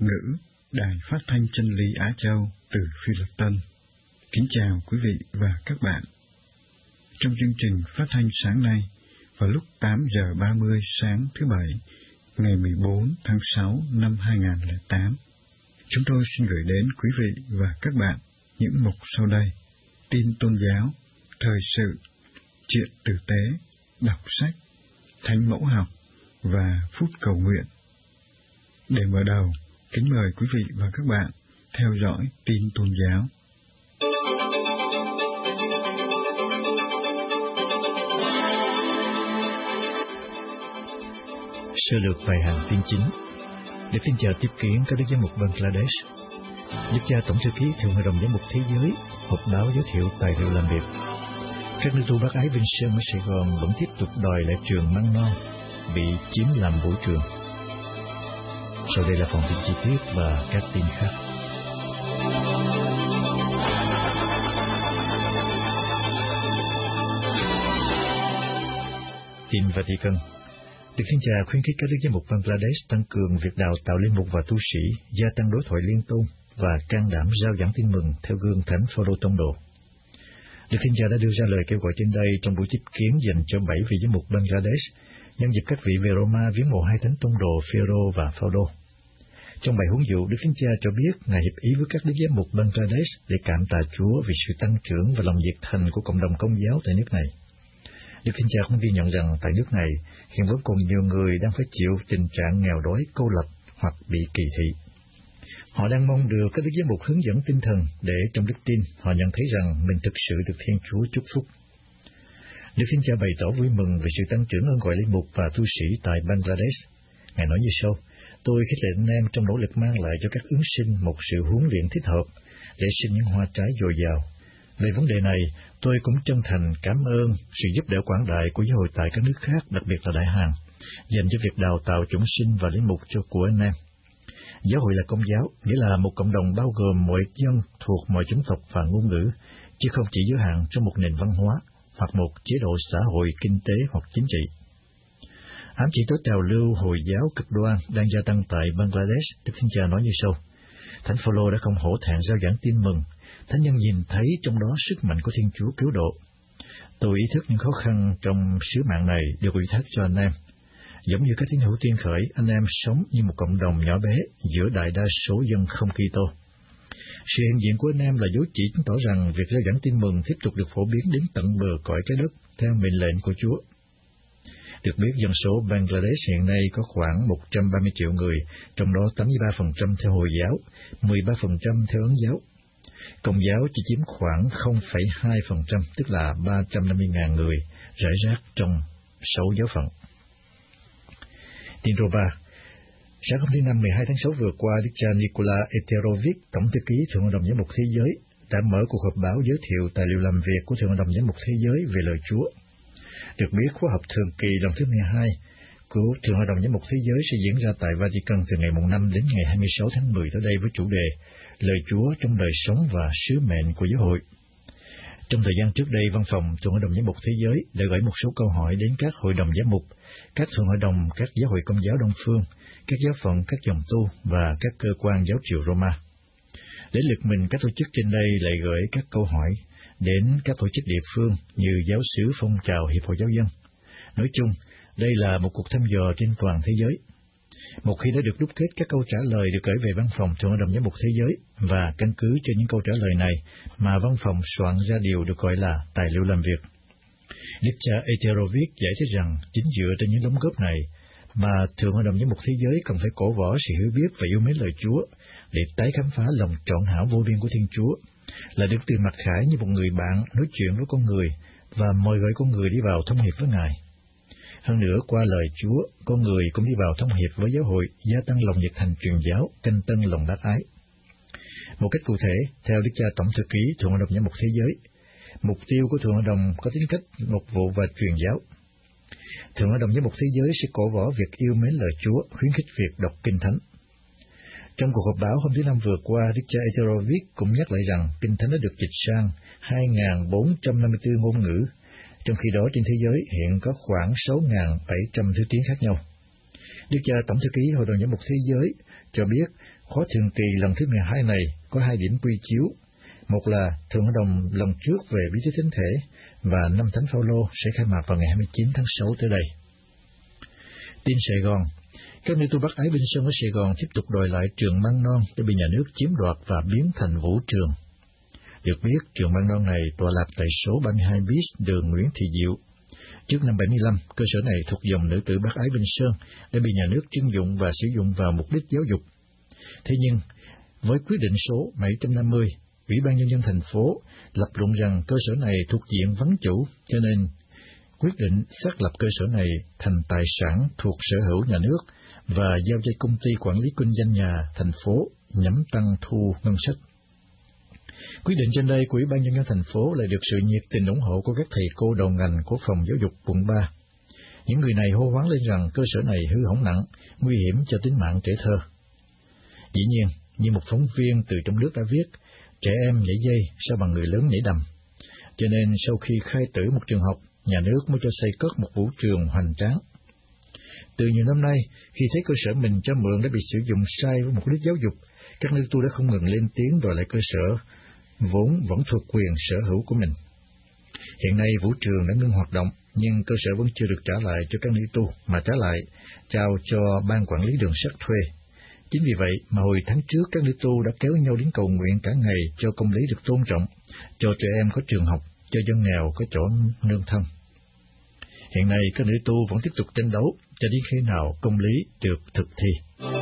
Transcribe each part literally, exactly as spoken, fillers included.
ngữ, Đài Phát thanh Chân lý Á Châu từ Phi Luật Tân. Kính chào quý vị và các bạn. Trong chương trình phát thanh sáng nay, vào lúc tám giờ ba mươi sáng thứ Bảy, ngày mười bốn tháng sáu năm hai nghìn không trăm lẻ tám, chúng tôi xin gửi đến quý vị và các bạn những mục sau đây: tin tôn giáo, thời sự, chuyện tử tế, đọc sách, thánh mẫu học và phút cầu nguyện. Để mở đầu, kính mời quý vị và các bạn theo dõi tin tôn giáo. Sơ lược vài hàng tin chính. Để phiên chợ tiếp kiến các đức giám mục Bangladesh, Đức cha Tổng thư ký Thượng hội đồng giám mục thế giới họp báo giới thiệu tài liệu làm việc. Các nữ tu bác ái Vinh Sơn ở Sài Gòn vẫn tiếp tục đòi lại trường măng non bị chiếm làm vũ trường. Sau đây là phần tin chi tiết và các tin khác. Tin Vatican. Đức Thiên Cha khuyến khích các đức giám mục Bangladesh tăng cường việc đào tạo linh mục và tu sĩ, gia tăng đối thoại liên tôn và can đảm rao giảng tin mừng theo gương Thánh Phao-lô Tông đồ. Đức Thiên Cha đã đưa ra lời kêu gọi trên đây trong buổi tiếp kiến dành cho bảy vị giám mục Bangladesh nhân dịp các vị về Roma viếng mộ hai thánh tông đồ Phêrô và Phao-lô. Trong bài huấn dụ, Đức Thiên Cha cho biết Ngài hiệp ý với các đức giám mục Bangladesh để cảm tạ Chúa vì sự tăng trưởng và lòng nhiệt thành của cộng đồng Công giáo tại nước này. Đức Thiên Cha cũng ghi nhận rằng tại nước này hiện vẫn còn nhiều người đang phải chịu tình trạng nghèo đói, cô lập hoặc bị kỳ thị. Họ đang mong được các đức giám mục hướng dẫn tinh thần để trong đức tin họ nhận thấy rằng mình thực sự được Thiên Chúa chúc phúc. Đức Thiên Cha bày tỏ vui mừng về sự tăng trưởng ơn gọi linh mục và tu sĩ tại Bangladesh. Ngài nói như sau: Tôi khích lệ anh em trong nỗ lực mang lại cho các ứng sinh một sự huấn luyện thích hợp để sinh những hoa trái dồi dào. Về vấn đề này, tôi cũng chân thành cảm ơn sự giúp đỡ quảng đại của giáo hội tại các nước khác, đặc biệt là Đại Hàn, dành cho việc đào tạo chúng sinh và linh mục cho của anh em. Giáo hội là công giáo, nghĩa là một cộng đồng bao gồm mọi dân thuộc mọi chủng tộc và ngôn ngữ, chứ không chỉ giới hạn trong một nền văn hóa hoặc một chế độ xã hội, kinh tế hoặc chính trị. Ám chỉ tới trào lưu Hồi giáo cực đoan đang gia tăng tại Bangladesh, Đức Thiên Cha nói như sau: Thánh Phao-lô đã không hổ thẹn rao giảng tin mừng. Thánh nhân nhìn thấy trong đó sức mạnh của Thiên Chúa cứu độ. Tôi ý thức những khó khăn trong sứ mạng này được ủy thác cho anh em. Giống như các tín hữu tiên khởi, anh em sống như một cộng đồng nhỏ bé giữa đại đa số dân không Kitô. Sự hiện diện của anh em là dấu chỉ chứng tỏ rằng việc rao giảng tin mừng tiếp tục được phổ biến đến tận bờ cõi trái đất theo mệnh lệnh của Chúa. Được biết, dân số Bangladesh hiện nay có khoảng một trăm ba mươi triệu người, trong đó tám mươi ba phần trăm theo Hồi giáo, mười ba phần trăm theo Ấn giáo. Công giáo chỉ chiếm khoảng không phẩy hai phần trăm, tức là ba trăm năm mươi nghìn người, rải rác trong sáu giáo phận. Tin Roma. Sáng hôm thứ Năm mười hai tháng sáu vừa qua, Đức cha Nikola Eterovic, Tổng thư ký Thượng hội đồng giám mục thế giới, đã mở cuộc họp báo giới thiệu tài liệu làm việc của Thượng hội đồng giám mục thế giới về lời Chúa. Được biết, khóa học thường kỳ lần thứ mười hai của Thượng hội đồng giám mục thế giới sẽ diễn ra tại Vatican từ ngày năm đến ngày hai mươi sáu tháng mười tới đây với chủ đề Lời Chúa trong đời sống và sứ mệnh của giáo hội. Trong thời gian trước đây, Văn phòng Thượng hội đồng giám mục thế giới đã gửi một số câu hỏi đến các hội đồng giám mục, các thượng hội đồng, các giáo hội Công giáo Đông phương, các giáo phận, các dòng tu và các cơ quan giáo triều Roma. Đến lượt mình, các tổ chức trên đây lại gửi các câu hỏi đến các tổ chức địa phương như giáo xứ, phong trào, hiệp hội giáo dân. Nói chung, đây là một cuộc thăm dò trên toàn thế giới. Một khi đã được đúc kết, các câu trả lời được gửi về Văn phòng Thượng hội đồng giám mục thế giới, và căn cứ trên những câu trả lời này mà Văn phòng soạn ra điều được gọi là tài liệu làm việc. Đức cha Eterovic giải thích rằng chính dựa trên những đóng góp này mà Thượng hội đồng giám mục thế giới cần phải cổ võ sự hiểu biết và yêu mến lời Chúa để tái khám phá lòng trọn hảo vô biên của Thiên Chúa, là được từ mặc khải như một người bạn nói chuyện với con người và mời gọi con người đi vào thông hiệp với Ngài. Hơn nữa, qua lời Chúa, con người cũng đi vào thông hiệp với giáo hội, gia tăng lòng nhiệt thành truyền giáo, canh tân lòng bác ái. Một cách cụ thể, theo Đức cha Tổng thư ký Thượng hội đồng giám mục thế giới, mục tiêu của Thượng hội đồng có tính cách mục vụ và truyền giáo. Thượng hội đồng giám mục thế giới sẽ cổ võ việc yêu mến lời Chúa, khuyến khích việc đọc Kinh Thánh. Trong cuộc họp báo hôm thứ Năm vừa qua, Đức cha Eterovic cũng nhắc lại rằng Kinh Thánh đã được dịch sang hai nghìn bốn trăm năm mươi tư ngôn ngữ, trong khi đó trên thế giới hiện có khoảng sáu nghìn bảy trăm thứ tiếng khác nhau. Đức cha Tổng thư ký Hội đồng Giám mục Thế giới cho biết khóa thường kỳ lần thứ mười hai này có hai điểm quy chiếu. Một là Thượng Hội đồng lần trước về bí tích thánh thể, và năm Thánh Phaolô sẽ khai mạc vào ngày hai mươi chín tháng sáu tới đây. Tin Sài Gòn. Các ni tô Bắc Ái Vinh Sơn ở Sài Gòn tiếp tục đòi lại trường Măng Non để bị nhà nước chiếm đoạt và biến thành vũ trường. Được biết, trường Măng Non này tọa lạc tại số ba mươi hai bis đường Nguyễn Thị Diệu. Trước năm bảy mươi lăm, cơ sở này thuộc dòng nữ tử Bắc Ái Vinh Sơn đã bị nhà nước trưng dụng và sử dụng vào mục đích giáo dục. Thế nhưng, với quyết định số bảy trăm năm mươi, Ủy ban Nhân dân thành phố lập luận rằng cơ sở này thuộc diện vắng chủ, cho nên quyết định xác lập cơ sở này thành tài sản thuộc sở hữu nhà nước và giao cho công ty quản lý kinh doanh nhà thành phố nhằm tăng thu ngân sách. Quyết định trên đây của Ủy ban Nhân dân thành phố lại được sự nhiệt tình ủng hộ của các thầy cô đầu ngành của phòng giáo dục quận ba. Những người này hô hoán lên rằng cơ sở này hư hỏng nặng, nguy hiểm cho tính mạng trẻ thơ. Dĩ nhiên, như một phóng viên từ trong nước đã viết, trẻ em nhảy dây sao bằng người lớn nhảy đầm. Cho nên sau khi khai tử một trường học, nhà nước mới cho xây cất một vũ trường hoành tráng. Từ nhiều năm nay, khi thấy cơ sở mình cho mượn đã bị sử dụng sai với mục đích giáo dục, các nữ tu đã không ngừng lên tiếng đòi lại cơ sở vốn vẫn thuộc quyền sở hữu của mình. Hiện nay vũ trường đã ngưng hoạt động, nhưng cơ sở vẫn chưa được trả lại cho các nữ tu, mà trả lại trao cho ban quản lý đường sắt thuê. Chính vì vậy mà hồi tháng trước các nữ tu đã kéo nhau đến cầu nguyện cả ngày cho công lý được tôn trọng, cho trẻ em có trường học, cho dân nghèo có chỗ nương thân. Hiện nay các nữ tu vẫn tiếp tục tranh đấu cho đến khi nào công lý được thực thi.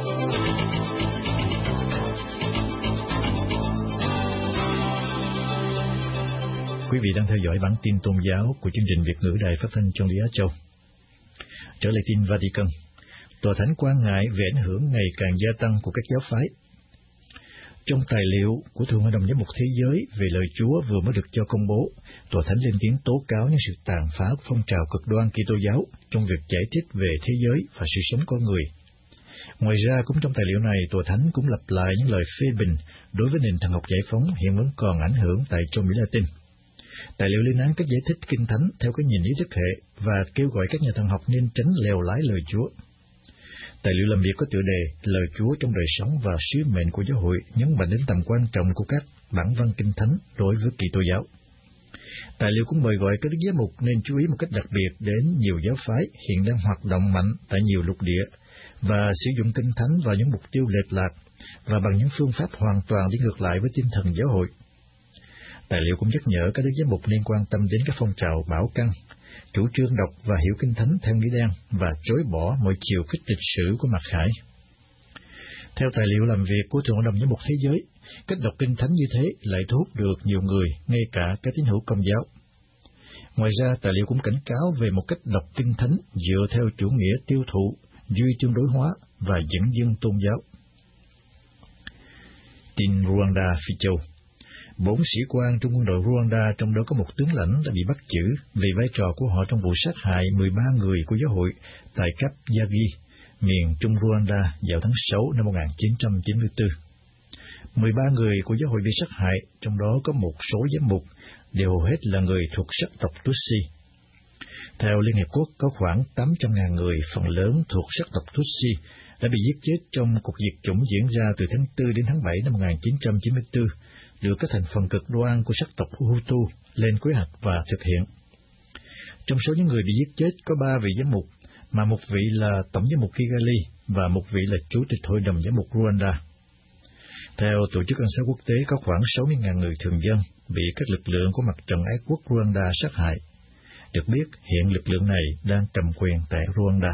Quý vị đang theo dõi bản tin tôn giáo của chương trình Việt ngữ Đài Phát thanh Chân lý Á Châu. Trở lại tin Vatican, Tòa Thánh quan ngại về ảnh hưởng ngày càng gia tăng của các giáo phái. Trong tài liệu của Thượng Hội đồng Giám mục Thế giới về lời Chúa vừa mới được cho công bố, Tòa Thánh lên tiếng tố cáo những sự tàn phá của phong trào cực đoan Kitô giáo trong việc giải thích về thế giới và sự sống con người. Ngoài ra, cũng trong tài liệu này, Tòa Thánh cũng lặp lại những lời phê bình đối với nền thần học giải phóng hiện vẫn còn ảnh hưởng tại châu Mỹ Latin. Tài liệu lên án các giải thích kinh thánh theo cái nhìn ý thức hệ và kêu gọi các nhà thần học nên tránh lèo lái lời Chúa. Tài liệu làm việc có tựa đề Lời Chúa trong đời sống và sứ mệnh của giáo hội nhấn mạnh đến tầm quan trọng của các bản văn kinh thánh đối với Kitô giáo. Tài liệu cũng mời gọi các đức giám mục nên chú ý một cách đặc biệt đến nhiều giáo phái hiện đang hoạt động mạnh tại nhiều lục địa và sử dụng kinh thánh vào những mục tiêu lệch lạc và bằng những phương pháp hoàn toàn đi ngược lại với tinh thần giáo hội. Tài liệu cũng nhắc nhở các đức giám mục nên quan tâm đến các phong trào bảo căn, chủ trương đọc và hiểu kinh thánh theo nghĩa đen và chối bỏ mọi chiều kích lịch sử của Mặc Khải. Theo tài liệu làm việc của Thượng Hội đồng Giám mục Thế giới, cách đọc kinh thánh như thế lại thu hút được nhiều người, ngay cả các tín hữu Công giáo. Ngoài ra, tài liệu cũng cảnh cáo về một cách đọc kinh thánh dựa theo chủ nghĩa tiêu thụ, duy tương đối hóa và dẫn dưng tôn giáo. Tin Rwanda Phi Châu. Bốn sĩ quan trong quân đội Rwanda, trong đó có một tướng lãnh, đã bị bắt giữ vì vai trò của họ trong vụ sát hại mười ba người của giáo hội tại Kap Yagi, miền trung Rwanda vào tháng sáu năm một nghìn chín trăm chín mươi tư. mười ba người của giáo hội bị sát hại, trong đó có một số giám mục, đều hầu hết là người thuộc sắc tộc Tutsi. Theo Liên Hiệp Quốc, có khoảng tám trăm nghìn người, phần lớn thuộc sắc tộc Tutsi, đã bị giết chết trong cuộc diệt chủng diễn ra từ tháng tư đến tháng bảy năm một nghìn chín trăm chín mươi tư, được các thành phần cực đoan của sắc tộc Hutu lên kế hoạch và thực hiện. Trong số những người bị giết chết có ba vị giám mục, mà một vị là tổng giám mục Kigali và một vị là chủ tịch hội đồng giám mục Rwanda. Theo Tổ chức Ân xá Quốc tế, có khoảng sáu mươi nghìn người thường dân bị các lực lượng của mặt trận ái quốc Rwanda sát hại. Được biết, hiện lực lượng này đang cầm quyền tại Rwanda.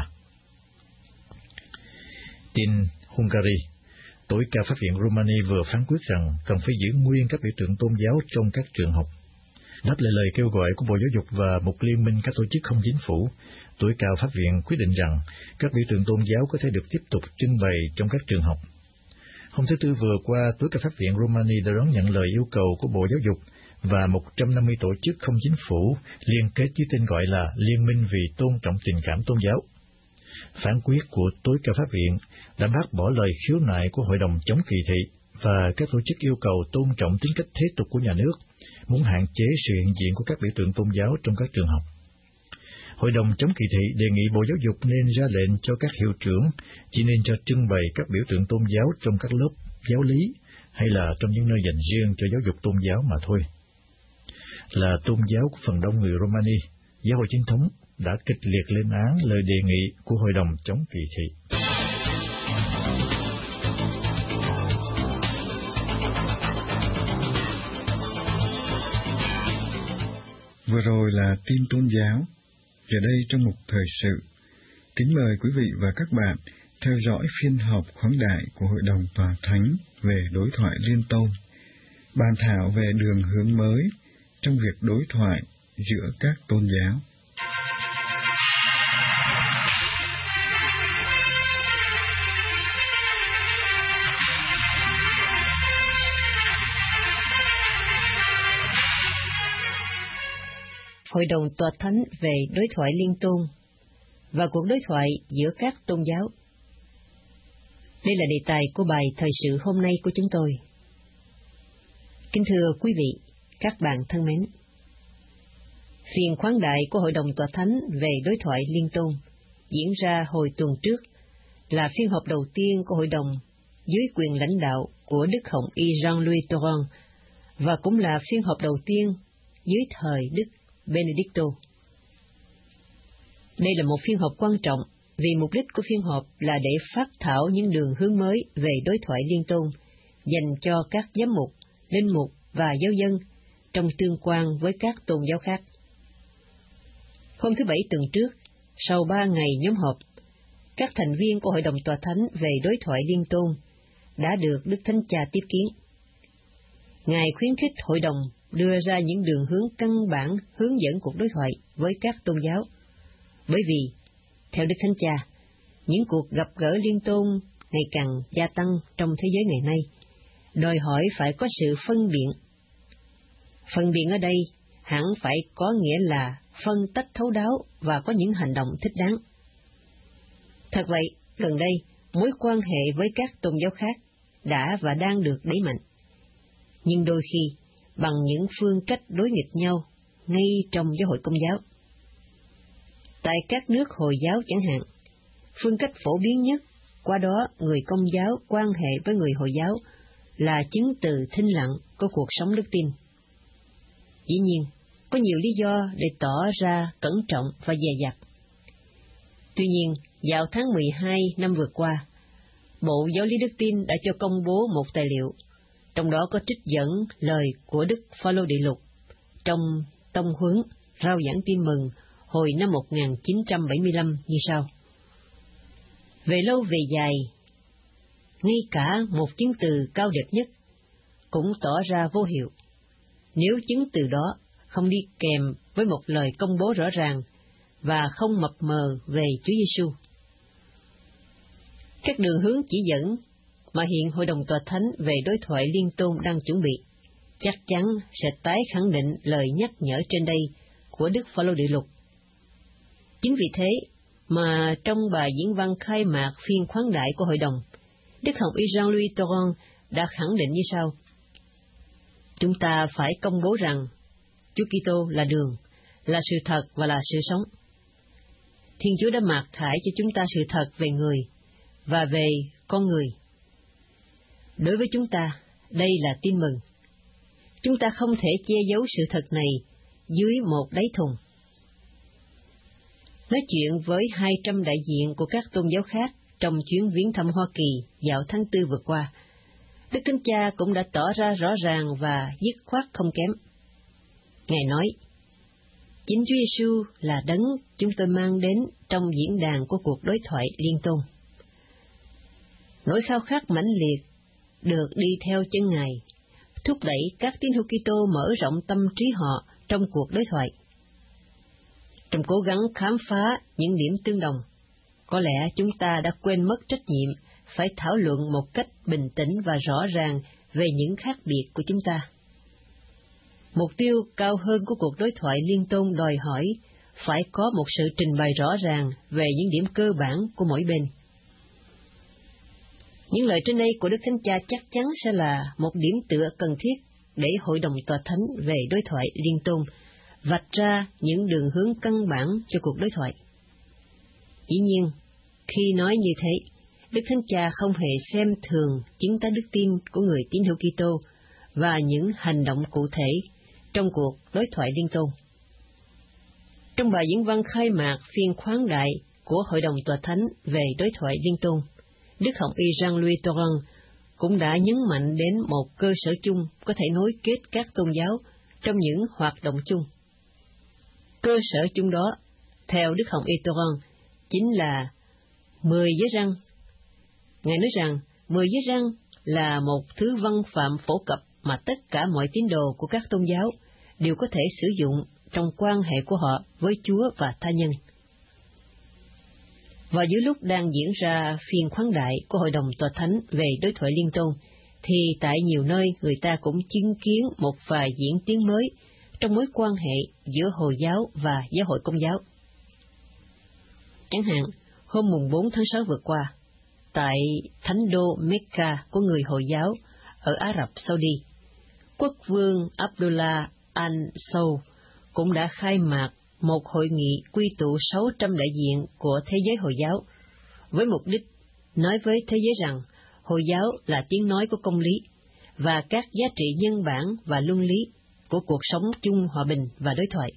Tin Hungary. Tối cao pháp viện Romania vừa phán quyết rằng cần phải giữ nguyên các biểu tượng tôn giáo trong các trường học. Đáp lại lời kêu gọi của Bộ Giáo dục và một liên minh các tổ chức không chính phủ, tối cao pháp viện quyết định rằng các biểu tượng tôn giáo có thể được tiếp tục trưng bày trong các trường học. Hôm thứ Tư vừa qua, tối cao pháp viện Romania đã đón nhận lời yêu cầu của Bộ Giáo dục và một trăm năm mươi tổ chức không chính phủ liên kết với tên gọi là Liên minh vì tôn trọng tình cảm tôn giáo. Phán quyết của tối cao pháp viện đã bác bỏ lời khiếu nại của Hội đồng chống kỳ thị và các tổ chức yêu cầu tôn trọng tính cách thế tục của nhà nước, muốn hạn chế sự hiện diện của các biểu tượng tôn giáo trong các trường học. Hội đồng chống kỳ thị đề nghị Bộ Giáo dục nên ra lệnh cho các hiệu trưởng chỉ nên cho trưng bày các biểu tượng tôn giáo trong các lớp giáo lý hay là trong những nơi dành riêng cho giáo dục tôn giáo mà thôi. Là tôn giáo của phần đông người Romani, Giáo hội Chính thống đã kịch liệt lên án lời đề nghị của Hội đồng chống kỳ thị. Vừa rồi là tin tôn giáo. Giờ đây trong mục thời sự, kính mời quý vị và các bạn theo dõi phiên họp khoáng đại của Hội đồng Tòa Thánh về đối thoại liên tôn, bàn thảo về đường hướng mới trong việc đối thoại giữa các tôn giáo. Hội đồng Tòa Thánh về đối thoại liên tôn và cuộc đối thoại giữa các tôn giáo. Đây là đề tài của bài thời sự hôm nay của chúng tôi. Kính thưa quý vị, các bạn thân mến, phiên khoáng đại của Hội đồng Tòa Thánh về đối thoại liên tôn diễn ra hồi tuần trước là phiên họp đầu tiên của Hội đồng dưới quyền lãnh đạo của Đức Hồng Y Jean-Louis Tauran và cũng là phiên họp đầu tiên dưới thời Đức Benedicto. Đây là một phiên họp quan trọng vì mục đích của phiên họp là để phát thảo những đường hướng mới về đối thoại liên tôn dành cho các giám mục, linh mục và giáo dân trong tương quan với các tôn giáo khác. Hôm thứ Bảy tuần trước, sau ba ngày nhóm họp, các thành viên của Hội đồng Tòa Thánh về đối thoại liên tôn đã được Đức Thánh Cha tiếp kiến. Ngài khuyến khích Hội đồng đưa ra những đường hướng căn bản hướng dẫn cuộc đối thoại với các tôn giáo, bởi vì, theo Đức Thánh Cha, những cuộc gặp gỡ liên tôn ngày càng gia tăng trong thế giới ngày nay, đòi hỏi phải có sự phân biện. Phân biện ở đây hẳn phải có nghĩa là phân tách thấu đáo và có những hành động thích đáng. Thật vậy, gần đây, mối quan hệ với các tôn giáo khác đã và đang được đẩy mạnh. Nhưng đôi khi, bằng những phương cách đối nghịch nhau ngay trong giáo hội Công giáo. Tại các nước Hồi giáo chẳng hạn, phương cách phổ biến nhất, qua đó người Công giáo quan hệ với người Hồi giáo là chứng từ thinh lặng của cuộc sống đức tin. Dĩ nhiên, có nhiều lý do để tỏ ra cẩn trọng và dè dặt. Tuy nhiên, vào tháng mười hai năm vừa qua, Bộ Giáo lý Đức tin đã cho công bố một tài liệu, trong đó có trích dẫn lời của Đức Phaolô Đệ Lục trong tông huấn rao giảng tin mừng hồi năm một nghìn chín trăm bảy mươi lăm như sau. Về lâu về dài, ngay cả một chứng từ cao đẹp nhất cũng tỏ ra vô hiệu, nếu chứng từ đó không đi kèm với một lời công bố rõ ràng và không mập mờ về Chúa Giêsu. Các đường hướng chỉ dẫn mà hiện Hội đồng Tòa Thánh về đối thoại liên tôn đang chuẩn bị chắc chắn sẽ tái khẳng định lời nhắc nhở trên đây của Đức Phaolô Đệ Lục. Chính vì thế mà trong bài diễn văn khai mạc phiên khoáng đại của Hội đồng, Đức Hồng Y Jean-Louis Tauran đã khẳng định như sau: chúng ta phải công bố rằng Chúa Kitô là đường, là sự thật và là sự sống. Thiên Chúa đã mặc khải cho chúng ta sự thật về người và về con người. Đối với chúng ta, đây là tin mừng. Chúng ta không thể che giấu sự thật này dưới một đáy thùng. Nói chuyện với hai trăm đại diện của các tôn giáo khác trong chuyến viếng thăm Hoa Kỳ vào tháng tư vừa qua, Đức Thánh Cha cũng đã tỏ ra rõ ràng và dứt khoát không kém. Ngài nói, chính Chúa Giêsu là đấng chúng tôi mang đến trong diễn đàn của cuộc đối thoại liên tôn. Nỗi khao khát mãnh liệt được đi theo chân Ngài, thúc đẩy các tín hữu Kitô mở rộng tâm trí họ trong cuộc đối thoại. Trong cố gắng khám phá những điểm tương đồng, có lẽ chúng ta đã quên mất trách nhiệm phải thảo luận một cách bình tĩnh và rõ ràng về những khác biệt của chúng ta. Mục tiêu cao hơn của cuộc đối thoại liên tôn đòi hỏi phải có một sự trình bày rõ ràng về những điểm cơ bản của mỗi bên. Những lời trên đây của Đức Thánh Cha chắc chắn sẽ là một điểm tựa cần thiết để Hội đồng Tòa Thánh về đối thoại liên tôn vạch ra những đường hướng căn bản cho cuộc đối thoại. Dĩ nhiên, khi nói như thế, Đức Thánh Cha không hề xem thường chứng tá đức tin của người tín hữu Kitô và những hành động cụ thể trong cuộc đối thoại liên tôn. Trong bài diễn văn khai mạc phiên khoáng đại của Hội đồng Tòa Thánh về đối thoại liên tôn, Đức Hồng Y Jean-Louis Tauran cũng đã nhấn mạnh đến một cơ sở chung có thể nối kết các tôn giáo trong những hoạt động chung. Cơ sở chung đó, theo Đức Hồng Y Tauran, chính là mười giới răn. Ngài nói rằng mười giới răn là một thứ văn phạm phổ cập mà tất cả mọi tín đồ của các tôn giáo đều có thể sử dụng trong quan hệ của họ với Chúa và tha nhân. Và giữa lúc đang diễn ra phiên khoáng đại của Hội đồng Tòa Thánh về đối thoại liên tôn, thì tại nhiều nơi người ta cũng chứng kiến một vài diễn tiến mới trong mối quan hệ giữa Hồi giáo và Giáo hội Công giáo. Chẳng hạn, hôm mùng bốn tháng sáu vừa qua, tại thánh đô Mecca của người Hồi giáo ở Ả Rập Saudi, quốc vương Abdullah al-Saud cũng đã khai mạc một hội nghị quy tụ sáu trăm đại diện của thế giới Hồi giáo, với mục đích nói với thế giới rằng Hồi giáo là tiếng nói của công lý và các giá trị nhân bản và luân lý của cuộc sống chung hòa bình và đối thoại.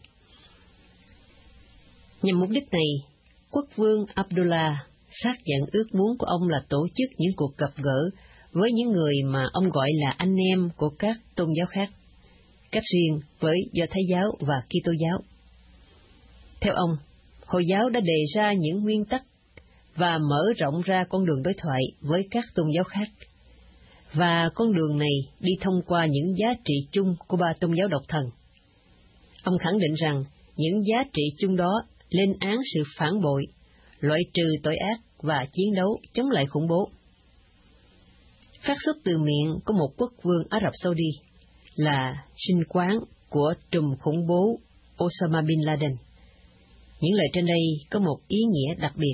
Nhằm mục đích này, quốc vương Abdullah xác nhận ước muốn của ông là tổ chức những cuộc gặp gỡ với những người mà ông gọi là anh em của các tôn giáo khác, cách riêng với Do Thái giáo và Kitô giáo. Theo ông, Hồi giáo đã đề ra những nguyên tắc và mở rộng ra con đường đối thoại với các tôn giáo khác, và con đường này đi thông qua những giá trị chung của ba tôn giáo độc thần. Ông khẳng định rằng những giá trị chung đó lên án sự phản bội, loại trừ tội ác và chiến đấu chống lại khủng bố. Phát xuất từ miệng của một quốc vương Ả Rập Saudi là sinh quán của trùm khủng bố Osama Bin Laden. Những lời trên đây có một ý nghĩa đặc biệt.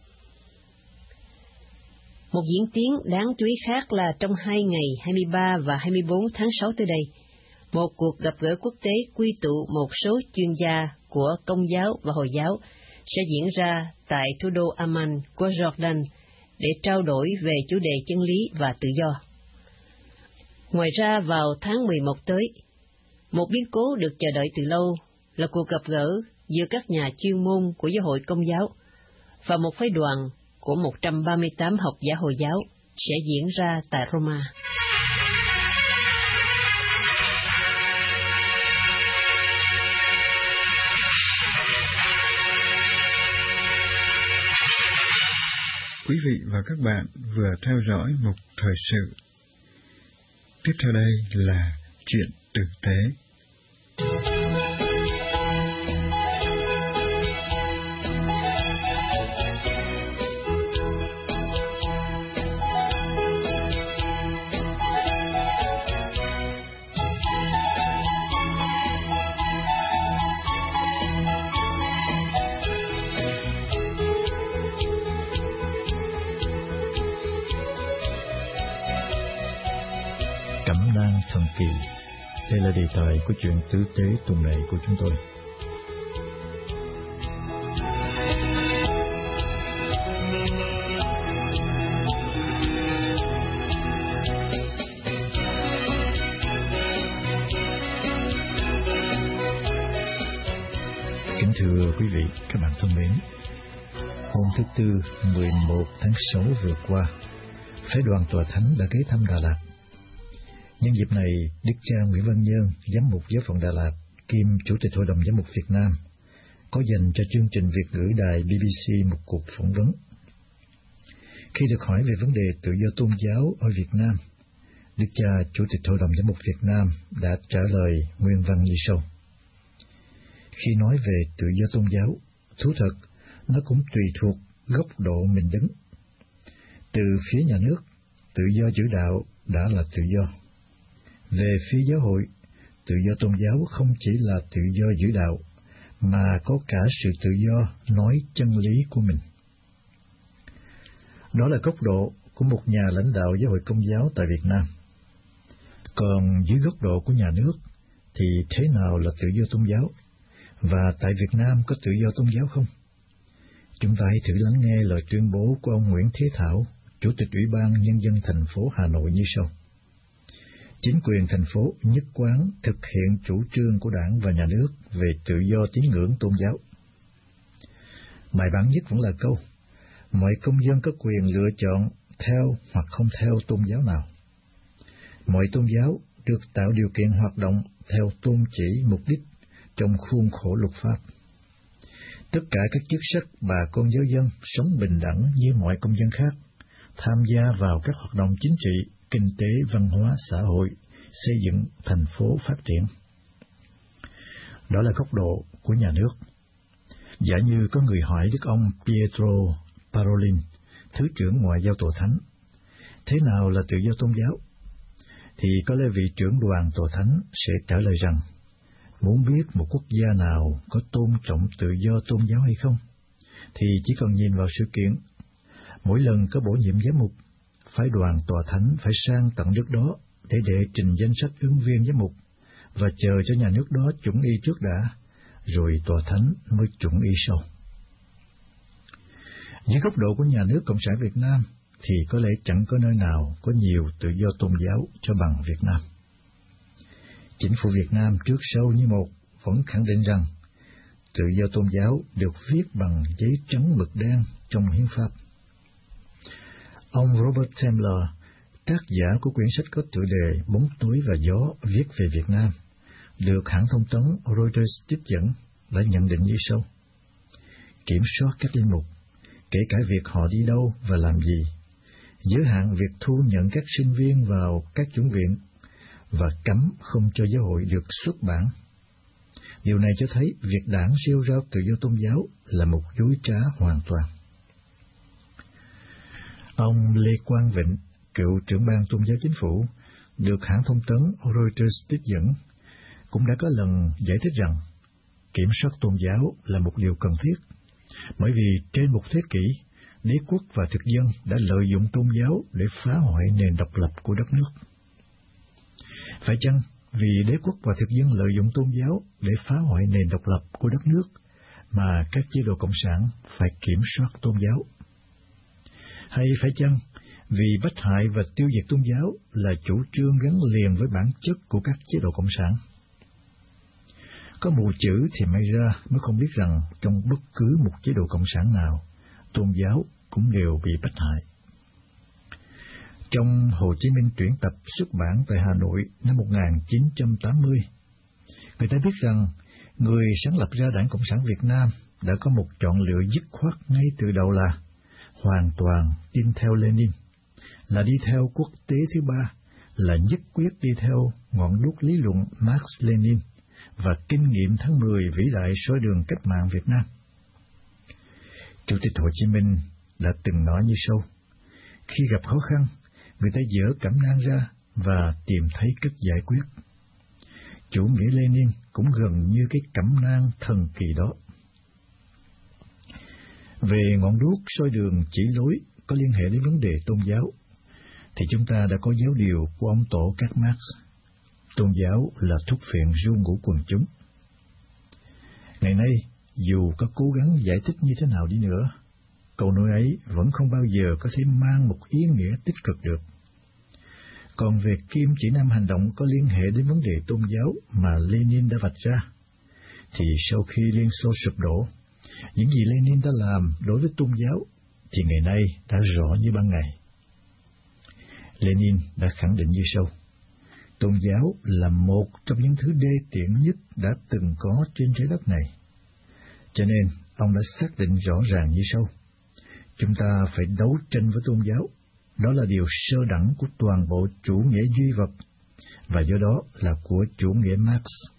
Một diễn tiến đáng chú ý khác là trong hai ngày hai mươi ba và hai mươi bốn tháng sáu tới đây, một cuộc gặp gỡ quốc tế quy tụ một số chuyên gia của Công giáo và Hồi giáo sẽ diễn ra tại thủ đô Amman của Jordan để trao đổi về chủ đề chân lý và tự do. Ngoài ra, vào tháng mười một tới, một biến cố được chờ đợi từ lâu là cuộc gặp gỡ giữa các nhà chuyên môn của Giáo hội Công giáo và một phái đoàn của một trăm ba mươi tám học giả Hồi giáo sẽ diễn ra tại Roma. Quý vị và các bạn vừa theo dõi một thời sự. Tiếp theo đây là chuyện tử tế. Thần kỳ. Đây là đề tài của chuyện tử tế tuần này của chúng tôi. Kính thưa quý vị, các bạn thân mến, hôm thứ Tư mười một tháng sáu vừa qua, phái đoàn Tòa Thánh đã ghé thăm Đà Lạt. Nhân dịp này, Đức cha Nguyễn Văn Nhân, giám mục giáo phận Đà Lạt, kiêm Chủ tịch Hội đồng Giám mục Việt Nam, có dành cho chương trình Việt ngữ đài B B C một cuộc phỏng vấn. Khi được hỏi về vấn đề tự do tôn giáo ở Việt Nam, Đức cha Chủ tịch Hội đồng Giám mục Việt Nam đã trả lời nguyên văn như sau. Khi nói về tự do tôn giáo, thú thật, nó cũng tùy thuộc góc độ mình đứng. Từ phía nhà nước, tự do giữ đạo đã là tự do. Về phía giáo hội, tự do tôn giáo không chỉ là tự do giữ đạo, mà có cả sự tự do nói chân lý của mình. Đó là góc độ của một nhà lãnh đạo giáo hội Công giáo tại Việt Nam. Còn dưới góc độ của nhà nước, thì thế nào là tự do tôn giáo? Và tại Việt Nam có tự do tôn giáo không? Chúng ta hãy thử lắng nghe lời tuyên bố của ông Nguyễn Thế Thảo, Chủ tịch Ủy ban Nhân dân thành phố Hà Nội như sau. Chính quyền thành phố nhất quán thực hiện chủ trương của Đảng và Nhà nước về tự do tín ngưỡng tôn giáo. Bài bản nhất vẫn là câu, mọi công dân có quyền lựa chọn theo hoặc không theo tôn giáo nào. Mọi tôn giáo được tạo điều kiện hoạt động theo tôn chỉ mục đích trong khuôn khổ luật pháp. Tất cả các chức sắc bà con giáo dân sống bình đẳng như mọi công dân khác, tham gia vào các hoạt động chính trị, kinh tế, văn hóa, xã hội, xây dựng thành phố phát triển. Đó là góc độ của nhà nước. Giả như có người hỏi Đức ông Pietro Parolin, Thứ trưởng Ngoại giao Tòa Thánh, thế nào là tự do tôn giáo? Thì có lẽ vị trưởng đoàn Tòa Thánh sẽ trả lời rằng, muốn biết một quốc gia nào có tôn trọng tự do tôn giáo hay không, thì chỉ cần nhìn vào sự kiện. Mỗi lần có bổ nhiệm giám mục, phái đoàn Tòa Thánh phải sang tận nước đó để đệ trình danh sách ứng viên giám mục, và chờ cho nhà nước đó chuẩn y trước đã, rồi Tòa Thánh mới chuẩn y sau. Dưới góc độ của nhà nước Cộng sản Việt Nam, thì có lẽ chẳng có nơi nào có nhiều tự do tôn giáo cho bằng Việt Nam. Chính phủ Việt Nam trước sau như một vẫn khẳng định rằng tự do tôn giáo được viết bằng giấy trắng mực đen trong hiến pháp. Ông Robert Temler, tác giả của quyển sách có tựa đề Bóng tối và gió viết về Việt Nam, được hãng thông tấn Reuters trích dẫn, đã nhận định như sau. Kiểm soát các linh mục, kể cả việc họ đi đâu và làm gì, giới hạn việc thu nhận các sinh viên vào các chủng viện, và cấm không cho giáo hội được xuất bản. Điều này cho thấy việc đảng rêu rao tự do tôn giáo là một dối trá hoàn toàn. Ông Lê Quang Vịnh, cựu trưởng ban tôn giáo chính phủ, được hãng thông tấn Reuters trích dẫn, cũng đã có lần giải thích rằng kiểm soát tôn giáo là một điều cần thiết, bởi vì trên một thế kỷ, đế quốc và thực dân đã lợi dụng tôn giáo để phá hoại nền độc lập của đất nước. Phải chăng vì đế quốc và thực dân lợi dụng tôn giáo để phá hoại nền độc lập của đất nước mà các chế độ cộng sản phải kiểm soát tôn giáo? Hay phải chăng vì bắt hại và tiêu diệt tôn giáo là chủ trương gắn liền với bản chất của các chế độ cộng sản? Có mù chữ thì may ra mới không biết rằng trong bất cứ một chế độ cộng sản nào, tôn giáo cũng đều bị bắt hại. Trong Hồ Chí Minh tuyển tập xuất bản tại Hà Nội năm một nghìn chín trăm tám mươi, người ta biết rằng người sáng lập ra Đảng Cộng sản Việt Nam đã có một chọn lựa dứt khoát ngay từ đầu là hoàn toàn tin theo Lenin, là đi theo quốc tế thứ ba, là nhất quyết đi theo ngọn đuốc lý luận Marx-Lenin và kinh nghiệm tháng mười vĩ đại soi đường cách mạng Việt Nam. Chủ tịch Hồ Chí Minh đã từng nói như sau: khi gặp khó khăn, người ta dỡ cẩm nang ra và tìm thấy cách giải quyết. Chủ nghĩa Lenin cũng gần như cái cẩm nang thần kỳ đó. Về ngọn đuốc soi đường chỉ lối có liên hệ đến vấn đề tôn giáo, thì chúng ta đã có giáo điều của ông tổ các Marx. Tôn giáo là thuốc phiện ru ngủ quần chúng. Ngày nay, dù có cố gắng giải thích như thế nào đi nữa, câu nói ấy vẫn không bao giờ có thể mang một ý nghĩa tích cực được. Còn về kim chỉ nam hành động có liên hệ đến vấn đề tôn giáo mà Lenin đã vạch ra, thì sau khi Liên Xô sụp đổ, những gì Lenin đã làm đối với tôn giáo thì ngày nay đã rõ như ban ngày. Lenin đã khẳng định như sau: tôn giáo là một trong những thứ đê tiện nhất đã từng có trên trái đất này. Cho nên, ông đã xác định rõ ràng như sau: chúng ta phải đấu tranh với tôn giáo. Đó là điều sơ đẳng của toàn bộ chủ nghĩa duy vật, và do đó là của chủ nghĩa Marx.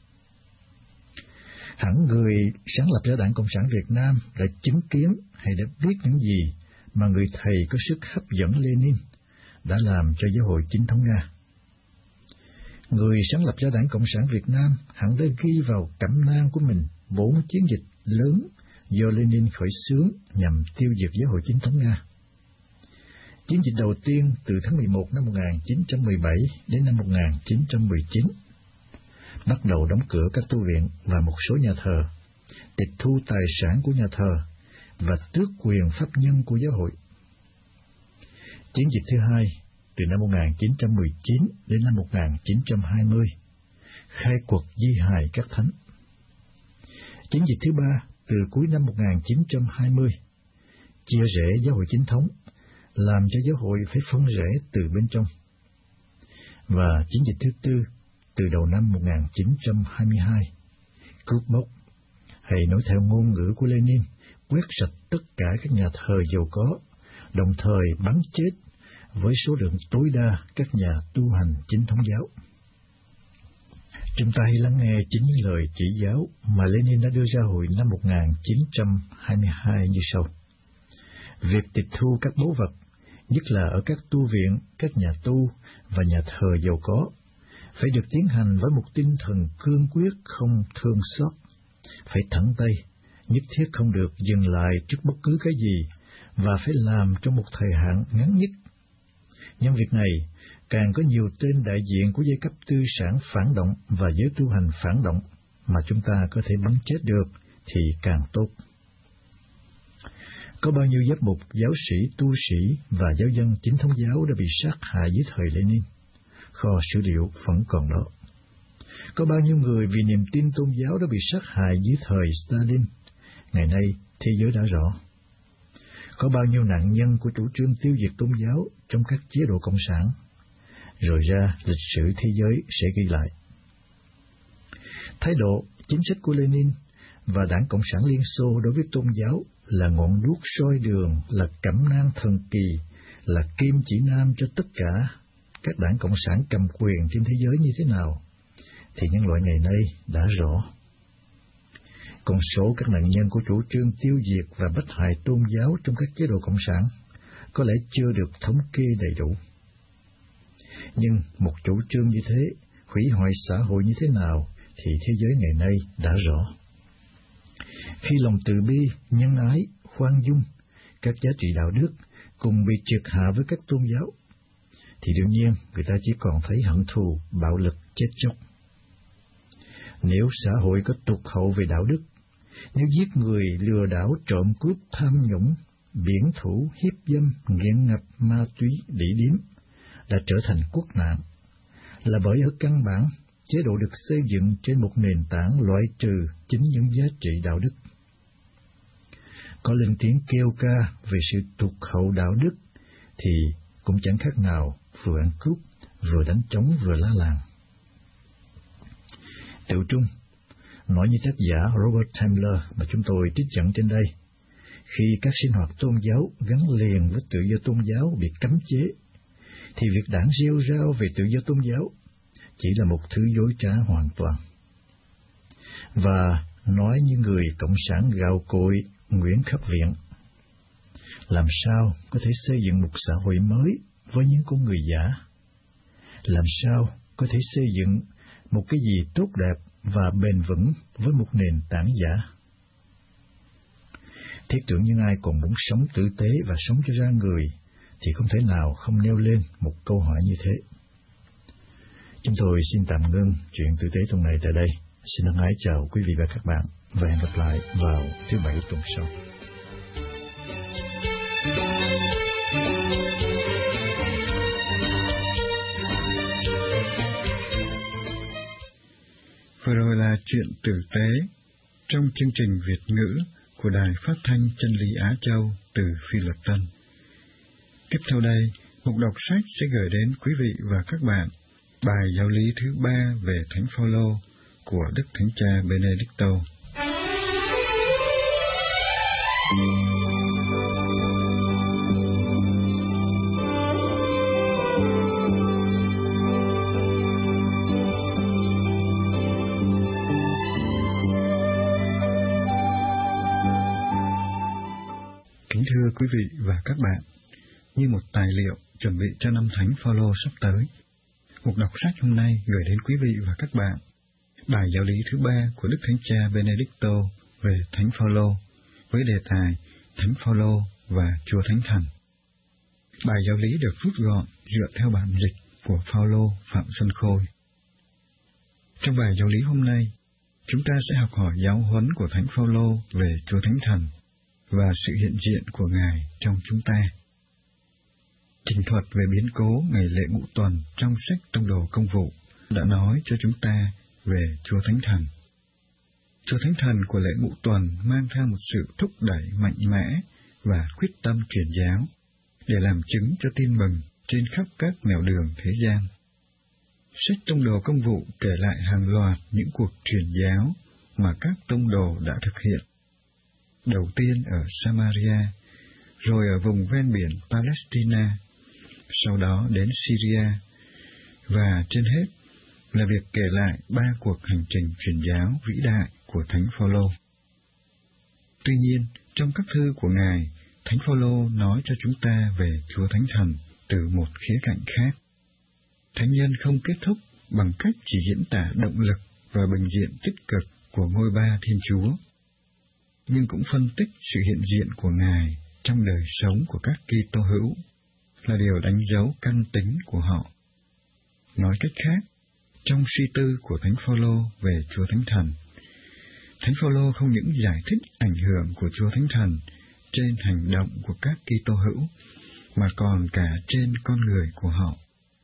Hẳn người sáng lập ra Đảng Cộng sản Việt Nam đã chứng kiến hay đã biết những gì mà người thầy có sức hấp dẫn Lenin đã làm cho giáo hội chính thống Nga. Người sáng lập ra Đảng Cộng sản Việt Nam hẳn đã ghi vào cẩm nang của mình bốn chiến dịch lớn do Lenin khởi xướng nhằm tiêu diệt giáo hội chính thống Nga. Chiến dịch đầu tiên từ tháng mười một năm một nghìn chín trăm mười bảy đến năm một nghìn chín trăm mười chín, bắt đầu đóng cửa các tu viện và một số nhà thờ, tịch thu tài sản của nhà thờ và tước quyền pháp nhân của giáo hội. Chiến dịch thứ hai, từ năm một nghìn chín trăm mười chín đến năm một nghìn chín trăm hai mươi, khai quật di hài các thánh. Chiến dịch thứ ba, từ cuối năm một nghìn chín trăm hai mươi, chia rẽ giáo hội chính thống, làm cho giáo hội phải phóng rẽ từ bên trong. Và chiến dịch thứ tư, từ đầu năm một nghìn chín trăm hai mươi hai, cướp bóc, hay nói theo ngôn ngữ của Lenin, quét sạch tất cả các nhà thờ giàu có, đồng thời bắn chết với số lượng tối đa các nhà tu hành chính thống giáo. Chúng ta hãy lắng nghe chính những lời chỉ giáo mà Lenin đã đưa ra hồi năm một nghìn chín trăm hai mươi hai như sau. Việc tịch thu các báu vật, nhất là ở các tu viện, các nhà tu và nhà thờ giàu có, phải được tiến hành với một tinh thần cương quyết không thương xót, phải thẳng tay, nhất thiết không được dừng lại trước bất cứ cái gì, và phải làm trong một thời hạn ngắn nhất. Nhân việc này, càng có nhiều tên đại diện của giai cấp tư sản phản động và giới tu hành phản động mà chúng ta có thể bắn chết được thì càng tốt. Có bao nhiêu giáp mục, giáo sĩ, tu sĩ và giáo dân chính thống giáo đã bị sát hại dưới thời Lenin? Kho sử liệu vẫn còn đó. Có bao nhiêu người vì niềm tin tôn giáo đã bị sát hại dưới thời Stalin? Ngày nay, thế giới đã rõ. Có bao nhiêu nạn nhân của chủ trương tiêu diệt tôn giáo trong các chế độ cộng sản? Rồi ra, lịch sử thế giới sẽ ghi lại. Thái độ, chính sách của Lenin và Đảng Cộng sản Liên Xô đối với tôn giáo là ngọn đuốc soi đường, là cẩm nang thần kỳ, là kim chỉ nam cho tất cả các đảng Cộng sản cầm quyền trên thế giới như thế nào, thì nhân loại ngày nay đã rõ. Con số các nạn nhân của chủ trương tiêu diệt và bắt hại tôn giáo trong các chế độ cộng sản có lẽ chưa được thống kê đầy đủ. Nhưng một chủ trương như thế, hủy hoại xã hội như thế nào, thì thế giới ngày nay đã rõ. Khi lòng từ bi, nhân ái, khoan dung, các giá trị đạo đức cùng bị triệt hạ với các tôn giáo, thì đương nhiên người ta chỉ còn thấy hận thù, bạo lực, chết chóc. Nếu xã hội có tụt hậu về đạo đức, nếu giết người, lừa đảo, trộm cướp, tham nhũng, biển thủ, hiếp dâm, nghiện ngập, ma túy, đỉ điếm, đã trở thành quốc nạn, là bởi ở căn bản, chế độ được xây dựng trên một nền tảng loại trừ chính những giá trị đạo đức. Có lên tiếng kêu ca về sự tụt hậu đạo đức, thì cũng chẳng khác nào vừa ăn cướp, vừa đánh trống, vừa la làng. Tự trung, nói như tác giả Robert Temler mà chúng tôi trích dẫn trên đây, khi các sinh hoạt tôn giáo gắn liền với tự do tôn giáo bị cấm chế, thì việc đảng rêu rao về tự do tôn giáo chỉ là một thứ dối trá hoàn toàn. Và nói như người cộng sản gạo cội Nguyễn Khắc Viện, làm sao có thể xây dựng một xã hội mới với những con người giả? Làm sao có thể xây dựng một cái gì tốt đẹp và bền vững với một nền tảng giả? Thiết tưởng những ai còn muốn sống tử tế và sống cho ra người thì không thể nào không nêu lên một câu hỏi như thế. Chúng tôi xin tạm ngưng chuyện tử tế tuần này tại đây. Xin thân ái chào quý vị và các bạn và hẹn gặp lại vào thứ Bảy tuần sau. Vừa rồi là chuyện tử tế trong chương trình Việt ngữ của Đài Phát thanh Chân lý Á Châu từ Phi Luật Tân. Tiếp theo đây, một đọc sách sẽ gửi đến quý vị và các bạn bài giáo lý thứ ba về Thánh Phaolô của Đức Thánh Cha Benedicto. Kính thưa quý vị và các bạn, như một tài liệu chuẩn bị cho năm Thánh Phaolô sắp tới, một đọc sách hôm nay gửi đến quý vị và các bạn bài giáo lý thứ ba của Đức Thánh Cha Benedicto về Thánh Phaolô với đề tài Thánh Phaolô và Chúa Thánh Thần. Bài giáo lý được rút gọn dựa theo bản dịch của Phaolô Phạm Xuân Khôi. Trong bài giáo lý hôm nay, chúng ta sẽ học hỏi giáo huấn của Thánh Phaolô về Chúa Thánh Thần và sự hiện diện của Ngài trong chúng ta. Trình thuật về biến cố ngày lễ ngũ tuần trong sách Tông đồ Công vụ đã nói cho chúng ta về Chúa Thánh Thần. Chúa Thánh Thần của lễ ngũ tuần mang theo một sự thúc đẩy mạnh mẽ và quyết tâm truyền giáo để làm chứng cho tin mừng trên khắp các nẻo đường thế gian. Sách Tông đồ Công vụ kể lại hàng loạt những cuộc truyền giáo mà các tông đồ đã thực hiện. Đầu tiên ở Samaria, rồi ở vùng ven biển Palestine, sau đó đến Syria, và trên hết là việc kể lại ba cuộc hành trình truyền giáo vĩ đại của Thánh Phaolô. Tuy nhiên, trong các thư của Ngài, Thánh Phaolô nói cho chúng ta về Chúa Thánh Thần từ một khía cạnh khác. Thánh nhân không kết thúc bằng cách chỉ diễn tả động lực và bình diện tích cực của ngôi ba Thiên Chúa, nhưng cũng phân tích sự hiện diện của Ngài trong đời sống của các Kitô hữu là điều đánh dấu căn tính của họ. Nói cách khác, trong suy tư của Thánh Phaolô về Chúa Thánh Thần, Thánh Phaolô không những giải thích ảnh hưởng của Chúa Thánh Thần trên hành động của các Kitô hữu, mà còn cả trên con người của họ.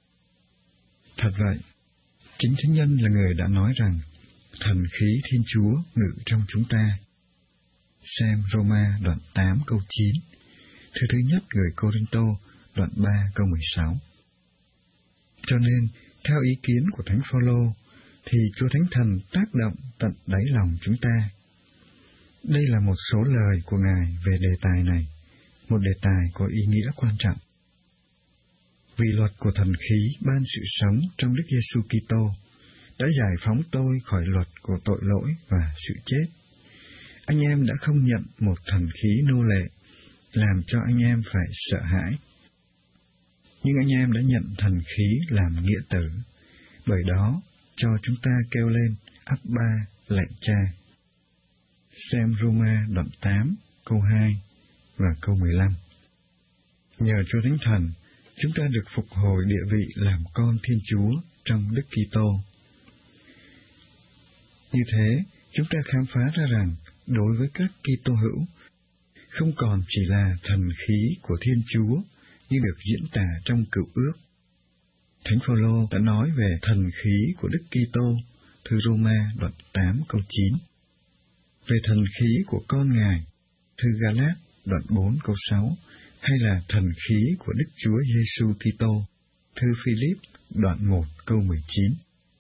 Thật vậy, chính Thánh Nhân là người đã nói rằng thần khí Thiên Chúa ngự trong chúng ta. Xem Roma đoạn tám câu chín, thư thứ nhất người Cô-rinh-tô đoạn ba câu mười sáu. Cho nên, theo ý kiến của Thánh Phaolô, thì Chúa Thánh Thần tác động tận đáy lòng chúng ta. Đây là một số lời của Ngài về đề tài này, một đề tài có ý nghĩa quan trọng. Vì luật của thần khí ban sự sống trong Đức Giêsu Kitô đã giải phóng tôi khỏi luật của tội lỗi và sự chết. Anh em đã không nhận một thần khí nô lệ, làm cho anh em phải sợ hãi. Nhưng anh em đã nhận thần khí làm nghĩa tử, bởi đó cho chúng ta kêu lên Abba, lạy Cha. Xem Roma đoạn tám, câu hai và câu mười lăm. Nhờ Chúa Thánh Thần, chúng ta được phục hồi địa vị làm con Thiên Chúa trong Đức Kitô. Như thế, chúng ta khám phá ra rằng, đối với các Kitô hữu, không còn chỉ là thần khí của Thiên Chúa như được diễn tả trong Cựu Ước. Thánh Phaolô đã nói về thần khí của Đức Kitô, thư Roma đoạn tám câu chín. Về thần khí của con Ngài, thư Ga-lát đoạn bốn câu sáu, hay là thần khí của Đức Chúa Giêsu Kitô, thư Philip đoạn một câu mười chín.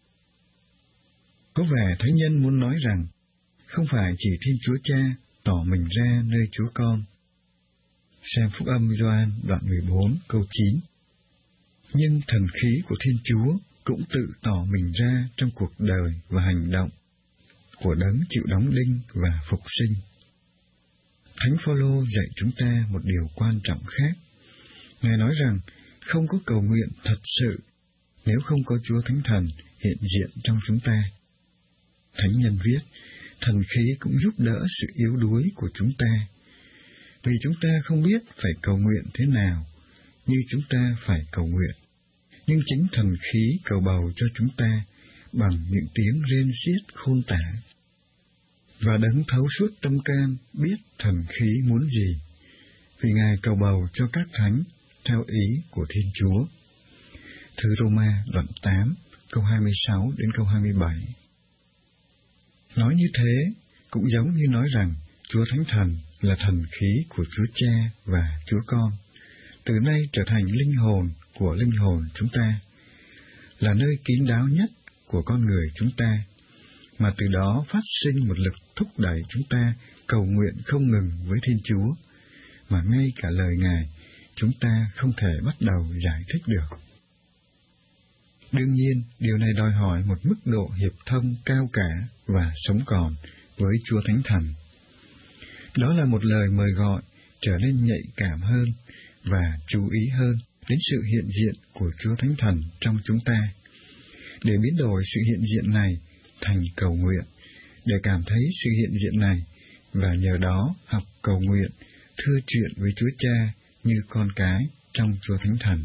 Có vẻ Thánh Nhân muốn nói rằng, không phải chỉ Thiên Chúa Cha tỏ mình ra nơi Chúa Con. Xem Phúc âm Gioan đoạn mười bốn câu chín. Nhưng thần khí của Thiên Chúa cũng tự tỏ mình ra trong cuộc đời và hành động của đấng chịu đóng đinh và phục sinh. Thánh Phaolô dạy chúng ta một điều quan trọng khác. Ngài nói rằng không có cầu nguyện thật sự nếu không có Chúa Thánh Thần hiện diện trong chúng ta. Thánh Nhân viết, thần khí cũng giúp đỡ sự yếu đuối của chúng ta, vì chúng ta không biết phải cầu nguyện thế nào như chúng ta phải cầu nguyện. Nhưng chính thần khí cầu bầu cho chúng ta bằng những tiếng rên xiết khôn tả. Và đấng thấu suốt tâm can biết thần khí muốn gì, vì Ngài cầu bầu cho các thánh theo ý của Thiên Chúa. Thư Roma đoạn tám, câu hai mươi sáu đến câu hai mươi bảy. Nói như thế cũng giống như nói rằng Chúa Thánh Thần là thần khí của Chúa Cha và Chúa Con, từ nay trở thành linh hồn của linh hồn chúng ta, là nơi kín đáo nhất của con người chúng ta, mà từ đó phát sinh một lực thúc đẩy chúng ta cầu nguyện không ngừng với Thiên Chúa, mà ngay cả lời Ngài chúng ta không thể bắt đầu giải thích được. Đương nhiên, điều này đòi hỏi một mức độ hiệp thông cao cả và sống còn với Chúa Thánh Thần. Đó là một lời mời gọi trở nên nhạy cảm hơn và chú ý hơn đến sự hiện diện của Chúa Thánh Thần trong chúng ta, để biến đổi sự hiện diện này thành cầu nguyện, để cảm thấy sự hiện diện này và nhờ đó học cầu nguyện, thưa chuyện với Chúa Cha như con cái trong Chúa Thánh Thần.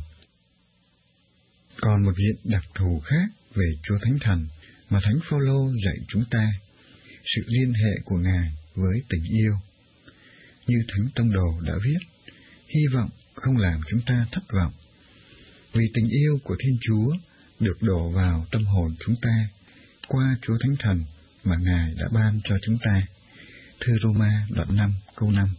Còn một diện đặc thù khác về Chúa Thánh Thần mà Thánh Phaolô dạy chúng ta, sự liên hệ của Ngài với tình yêu. Như Thánh Tông Đồ đã viết, hy vọng không làm chúng ta thất vọng, vì tình yêu của Thiên Chúa được đổ vào tâm hồn chúng ta qua Chúa Thánh Thần mà Ngài đã ban cho chúng ta. Thư Roma đoạn năm câu năm.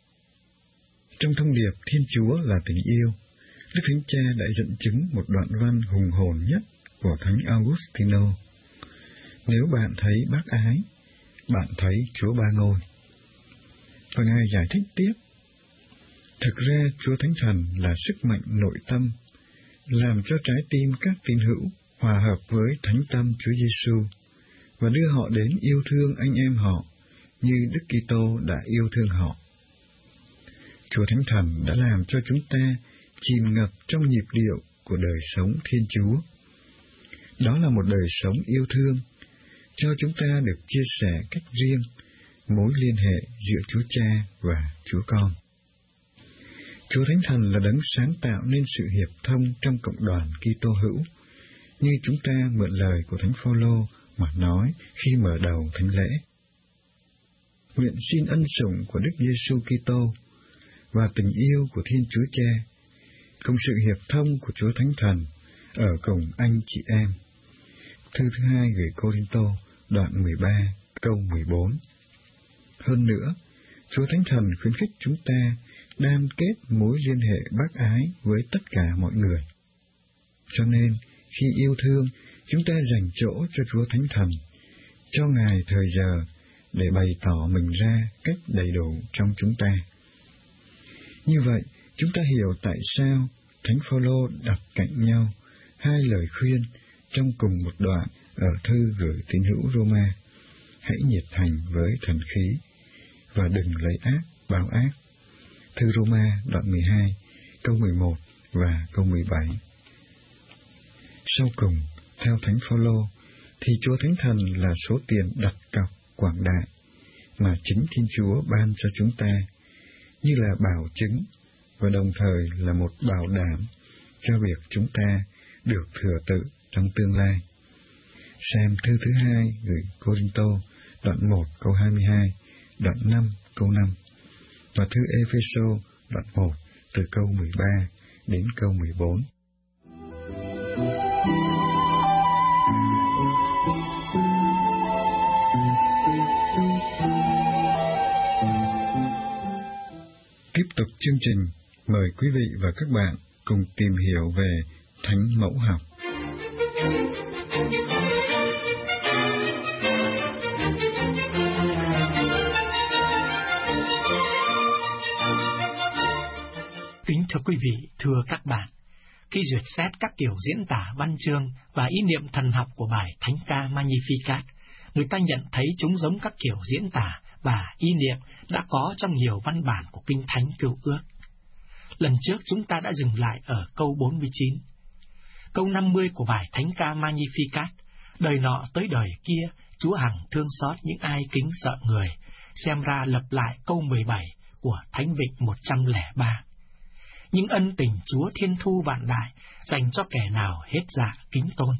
Trong thông điệp Thiên Chúa là tình yêu, Đức Thánh Cha đã dẫn chứng một đoạn văn hùng hồn nhất của Thánh Augustino. Nếu bạn thấy bác ái, bạn thấy Chúa Ba Ngôi. Và Ngài giải thích tiếp, thực ra Chúa Thánh Thần là sức mạnh nội tâm, làm cho trái tim các tín hữu hòa hợp với thánh tâm Chúa Giêsu và đưa họ đến yêu thương anh em họ như Đức Kitô đã yêu thương họ. Chúa Thánh Thần đã làm cho chúng ta chìm ngập trong nhịp điệu của đời sống Thiên Chúa. Đó là một đời sống yêu thương, cho chúng ta được chia sẻ cách riêng mối liên hệ giữa Chúa Cha và Chúa Con. Chúa Thánh Thần là đấng sáng tạo nên sự hiệp thông trong cộng đoàn Kitô hữu, như chúng ta mượn lời của Thánh Phaolô mà nói khi mở đầu thánh lễ. Nguyện xin ân sủng của Đức Giêsu Kitô và tình yêu của Thiên Chúa Cha, cùng sự hiệp thông của Chúa Thánh Thần ở cùng anh chị em. Thư thứ hai gửi Cô-rinh-tô, đoạn mười ba, câu mười bốn. Hơn nữa, Chúa Thánh Thần khuyến khích chúng ta đan kết mối liên hệ bác ái với tất cả mọi người. Cho nên, khi yêu thương, chúng ta dành chỗ cho Chúa Thánh Thần, cho Ngài thời giờ để bày tỏ mình ra cách đầy đủ trong chúng ta. Như vậy, chúng ta hiểu tại sao Thánh Phaolô đặt cạnh nhau hai lời khuyên trong cùng một đoạn ở thư gửi tín hữu Roma: hãy nhiệt thành với thần khí và đừng lấy ác báo ác. Thư Roma đoạn mười hai, câu mười một và câu mười bảy. Sau cùng, theo Thánh Phaolô, thì Chúa Thánh Thần là số tiền đặt cọc quảng đại mà chính Thiên Chúa ban cho chúng ta, như là bảo chứng và đồng thời là một bảo đảm cho việc chúng ta được thừa tự trong tương lai. Xem thư thứ hai gửi Cô-rinh-tô, đoạn một câu hai mươi hai, đoạn năm câu năm, và thư Ê-phê-sô đoạn một từ câu mười ba đến câu mười bốn. Tiếp tục chương trình, mời quý vị và các bạn cùng tìm hiểu về Thánh Mẫu học. Kính thưa quý vị, thưa các bạn, khi duyệt xét các kiểu diễn tả văn chương và ý niệm thần học của bài Thánh ca Magnificat, người ta nhận thấy chúng giống các kiểu diễn tả và ý niệm đã có trong nhiều văn bản của Kinh Thánh Cựu Ước. Lần trước chúng ta đã dừng lại ở câu bốn mươi chín. Câu năm mươi của bài Thánh ca Magnificat: đời nọ tới đời kia, Chúa hằng thương xót những ai kính sợ người, xem ra lập lại câu mười bảy của Thánh Vịnh một trăm lẻ ba. Những ân tình Chúa thiên thu vạn đại dành cho kẻ nào hết dạ kính tôn.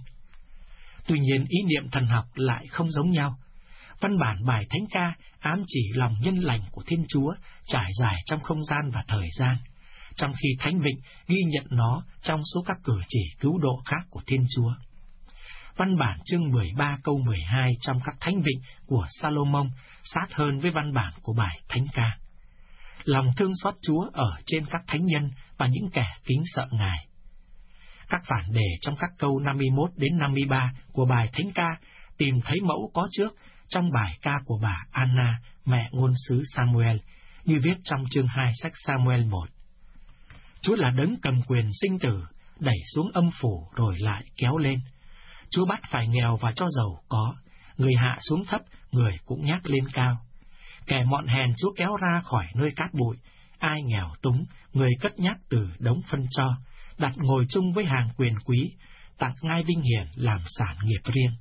Tuy nhiên, ý niệm thần học lại không giống nhau. Văn bản bài Thánh ca ám chỉ lòng nhân lành của Thiên Chúa trải dài trong không gian và thời gian, trong khi Thánh Vịnh ghi nhận nó trong số các cử chỉ cứu độ khác của Thiên Chúa. Văn bản chương mười ba câu mười hai trong các Thánh Vịnh của Salomon sát hơn với văn bản của bài Thánh ca. Lòng thương xót Chúa ở trên các thánh nhân và những kẻ kính sợ Ngài. Các phản đề trong các câu năm mươi mốt đến năm mươi ba của bài Thánh ca tìm thấy mẫu có trước trong bài ca của bà Anna, mẹ ngôn sứ Samuel, như viết trong chương hai sách Samuel một. Chúa là đấng cầm quyền sinh tử, đẩy xuống âm phủ rồi lại kéo lên. Chúa bắt phải nghèo và cho giàu có, người hạ xuống thấp, người cũng nhắc lên cao. Kẻ mọn hèn Chúa kéo ra khỏi nơi cát bụi, ai nghèo túng, người cất nhắc từ đống phân cho, đặt ngồi chung với hàng quyền quý, tặng ngai vinh hiển làm sản nghiệp riêng.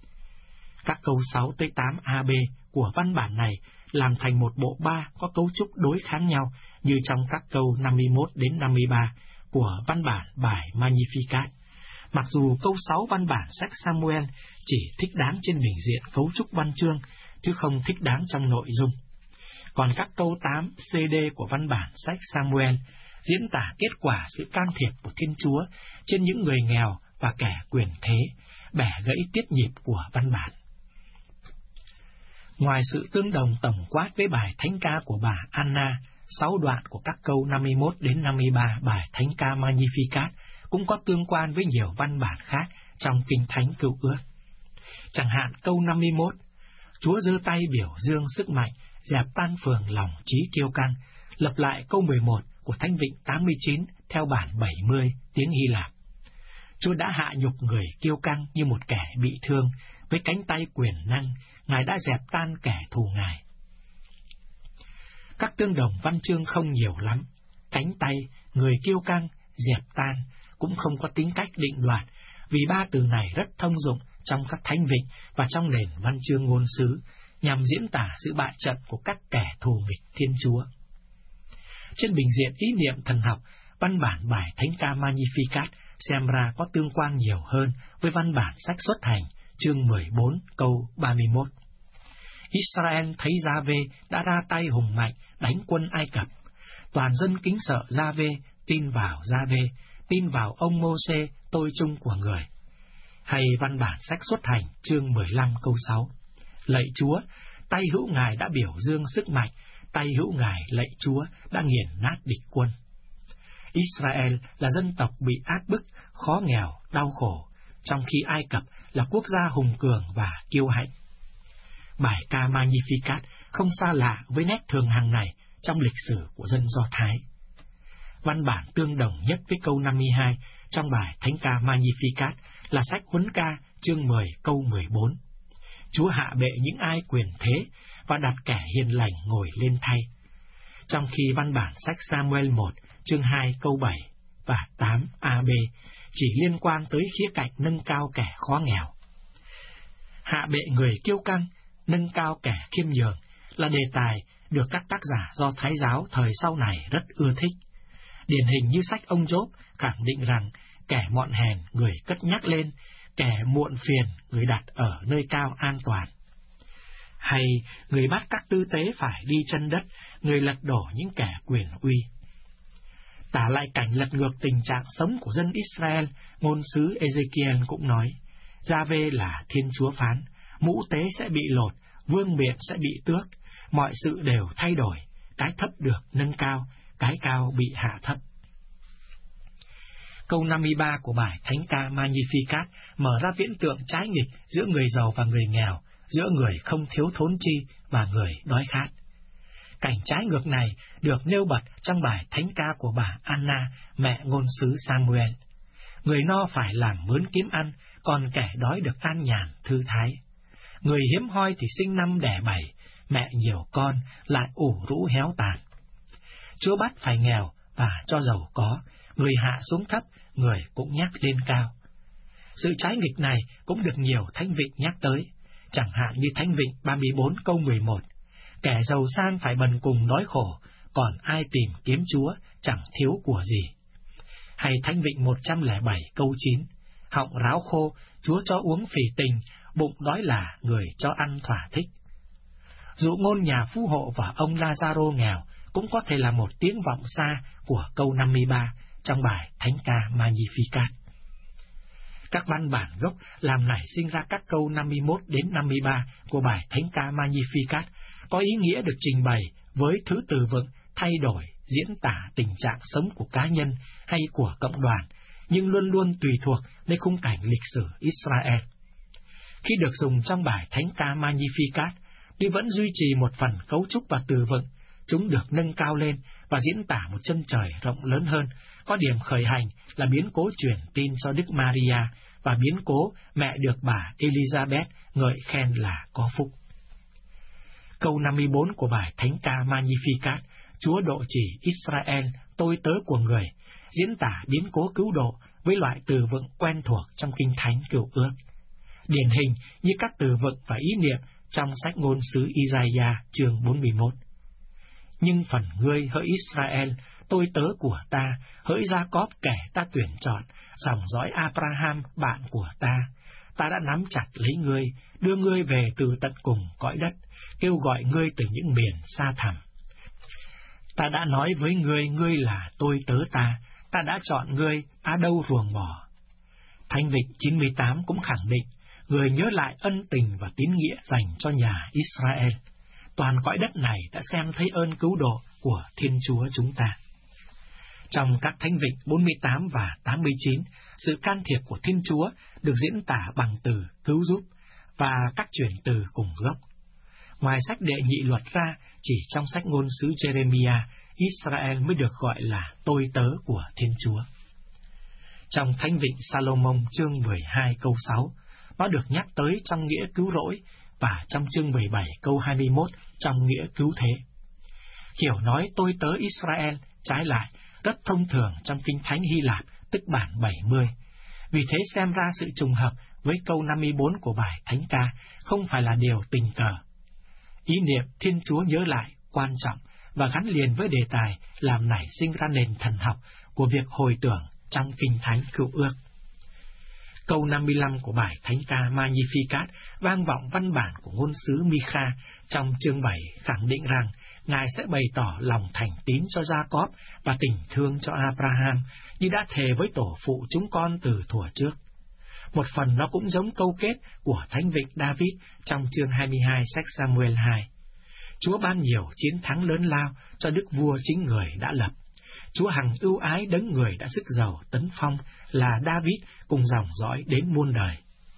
Các câu sáu tới tám a bê của văn bản này làm thành một bộ ba có cấu trúc đối kháng nhau như trong các câu năm mươi mốt đến năm mươi ba của văn bản bài Magnificat. Mặc dù câu sáu văn bản sách Samuel chỉ thích đáng trên bình diện cấu trúc văn chương, chứ không thích đáng trong nội dung. Còn các câu tám xê đê của văn bản sách Samuel diễn tả kết quả sự can thiệp của Thiên Chúa trên những người nghèo và kẻ quyền thế, bẻ gãy tiết nhịp của văn bản. Ngoài sự tương đồng tổng quát với bài thánh ca của bà Anna, sáu đoạn của các câu năm mươi mốt đến năm mươi ba bài thánh ca Magnificat cũng có tương quan với nhiều văn bản khác trong Kinh Thánh Cựu Ước. Chẳng hạn câu năm mươi mốt, Chúa giơ tay biểu dương sức mạnh, dẹp tan phường lòng trí kiêu căng, lập lại câu mười một của Thánh Vịnh tám mươi chín theo bản bảy mươi tiếng Hy Lạp. Chúa đã hạ nhục người kiêu căng như một kẻ bị thương, với cánh tay quyền năng, Ngài đã dẹp tan kẻ thù Ngài. Các tương đồng văn chương không nhiều lắm. Cánh tay, người kiêu căng, dẹp tan cũng không có tính cách định đoạt, vì ba từ này rất thông dụng trong các thánh vịnh và trong nền văn chương ngôn sứ, nhằm diễn tả sự bại trận của các kẻ thù nghịch Thiên Chúa. Trên bình diện ý niệm thần học, văn bản bài thánh ca Magnificat xem ra có tương quan nhiều hơn với văn bản sách Xuất Hành, chương mười bốn câu ba mươi mốt. Israel thấy Gia-vê đã ra tay hùng mạnh đánh quân Ai Cập. Toàn dân kính sợ Gia-vê, tin vào Gia-vê, tin vào ông Mô-sê, tôi chung của người. Hay văn bản sách Xuất Hành, chương mười lăm câu sáu. Lạy Chúa, tay hữu Ngài đã biểu dương sức mạnh, tay hữu Ngài lạy Chúa đã nghiền nát địch quân. Israel là dân tộc bị áp bức, khó nghèo, đau khổ, trong khi Ai Cập là quốc gia hùng cường và kiêu hãnh. Bài ca Magnificat không xa lạ với nét thường hàng này trong lịch sử của dân Do Thái. Văn bản tương đồng nhất với câu năm mươi hai trong bài thánh ca Magnificat là sách Huấn ca chương mười câu mười bốn. Chúa hạ bệ những ai quyền thế và đặt kẻ hiền lành ngồi lên thay. Trong khi văn bản sách Samuel một chương hai câu bảy và tám a bê chỉ liên quan tới khía cạnh nâng cao kẻ khó nghèo. Hạ bệ người kiêu căng, nâng cao kẻ khiêm nhường là đề tài được các tác giả Do Thái giáo thời sau này rất ưa thích. Điển hình như sách ông Gióp khẳng định rằng kẻ mọn hèn người cất nhắc lên, kẻ muộn phiền người đặt ở nơi cao an toàn. Hay người bắt các tư tế phải đi chân đất, người lật đổ những kẻ quyền uy. Tả lại cảnh lật ngược tình trạng sống của dân Israel, ngôn sứ Ezekiel cũng nói, Gia-vê là Thiên Chúa phán, mũ tế sẽ bị lột, vương miện sẽ bị tước, mọi sự đều thay đổi, cái thấp được nâng cao, cái cao bị hạ thấp. Câu năm mươi ba của bài thánh ca Magnificat mở ra viễn tượng trái nghịch giữa người giàu và người nghèo, giữa người không thiếu thốn chi và người đói khát. Cảnh trái ngược này được nêu bật trong bài thánh ca của bà Anna, mẹ ngôn sứ Samuel. Người no phải làm mướn kiếm ăn, còn kẻ đói được an nhàn thư thái. Người hiếm hoi thì sinh năm đẻ bảy, mẹ nhiều con lại ủ rũ héo tàn. Chúa bắt phải nghèo và cho giàu có, người hạ xuống thấp, người cũng nhắc lên cao. Sự trái nghịch này cũng được nhiều thánh vịnh nhắc tới, chẳng hạn như thánh vịnh ba mươi bốn câu mười một. Kẻ giàu sang phải bần cùng đói khổ, còn ai tìm kiếm Chúa chẳng thiếu của gì. Hay thánh vịnh một trăm lẻ bảy câu chín. Họng ráo khô, Chúa cho uống phì tình, bụng đói là người cho ăn thỏa thích. Dụ ngôn nhà phú hộ và ông Lazaro nghèo cũng có thể là một tiếng vọng xa của câu năm mươi ba trong bài thánh ca Magnificat. Các văn bản gốc làm nảy sinh ra các câu năm mươi mốt đến năm mươi ba của bài thánh ca Magnificat có ý nghĩa được trình bày với thứ từ vựng thay đổi, diễn tả tình trạng sống của cá nhân hay của cộng đoàn, nhưng luôn luôn tùy thuộc nơi khung cảnh lịch sử Israel. Khi được dùng trong bài thánh ca Magnificat, tuy vẫn duy trì một phần cấu trúc và từ vựng, chúng được nâng cao lên và diễn tả một chân trời rộng lớn hơn, có điểm khởi hành là biến cố truyền tin cho Đức Maria và biến cố mẹ được bà Elizabeth ngợi khen là có phúc. Câu năm mươi bốn của bài thánh ca Magnificat, Chúa độ chỉ Israel, tôi tớ của người, diễn tả biến cố cứu độ với loại từ vựng quen thuộc trong Kinh Thánh Cựu Ước. Điển hình như các từ vựng và ý niệm trong sách ngôn sứ Isaiah chương bốn mươi mốt. Nhưng phần ngươi hỡi Israel, tôi tớ của ta, hỡi Gia-cóp kẻ ta tuyển chọn, dòng dõi Abraham bạn của ta, ta đã nắm chặt lấy ngươi, đưa ngươi về từ tận cùng cõi đất, kêu gọi ngươi từ những miền xa thẳm. Ta đã nói với ngươi, ngươi là tôi tớ ta, ta đã chọn ngươi, ta đâu ruồng bỏ. Thánh Vịnh chín mươi tám cũng khẳng định, người nhớ lại ân tình và tín nghĩa dành cho nhà Israel. Toàn cõi đất này đã xem thấy ơn cứu độ của Thiên Chúa chúng ta. Trong các Thánh Vịnh bốn mươi tám và tám mươi chín, sự can thiệp của Thiên Chúa được diễn tả bằng từ cứu giúp và các chuyển từ cùng gốc. Ngoài sách Đệ Nhị Luật ra, chỉ trong sách Ngôn sứ Jeremiah, Israel mới được gọi là tôi tớ của Thiên Chúa. Trong Thánh Vịnh Salomon chương mười hai câu sáu, nó được nhắc tới trong nghĩa cứu rỗi, và trong chương mười bảy câu hai mươi mốt trong nghĩa cứu thế. Kiểu nói tôi tớ Israel, trái lại, rất thông thường trong Kinh Thánh Hy Lạp, tức bản bảy mươi. Vì thế xem ra sự trùng hợp với câu năm mươi bốn của bài Thánh ca không phải là điều tình cờ. Ý niệm Thiên Chúa nhớ lại quan trọng và gắn liền với đề tài làm nảy sinh ra nền thần học của việc hồi tưởng trong Kinh Thánh Cựu Ước. Câu năm mươi lăm của bài Thánh ca Magnificat vang vọng văn bản của ngôn sứ Mi-kha trong chương bảy khẳng định rằng Ngài sẽ bày tỏ lòng thành tín cho Gia-cóp và tình thương cho Abraham như đã thề với tổ phụ chúng con từ thuở trước. Một phần nó cũng giống câu kết của Thánh Vịnh David trong chương hai mươi hai sách Sa-muel hai. Chúa ban nhiều chiến thắng lớn lao cho đức vua chính người đã lập. Chúa hằng ưu ái đấng người đã sức giàu tấn phong là David cùng dòng dõi đến muôn đời.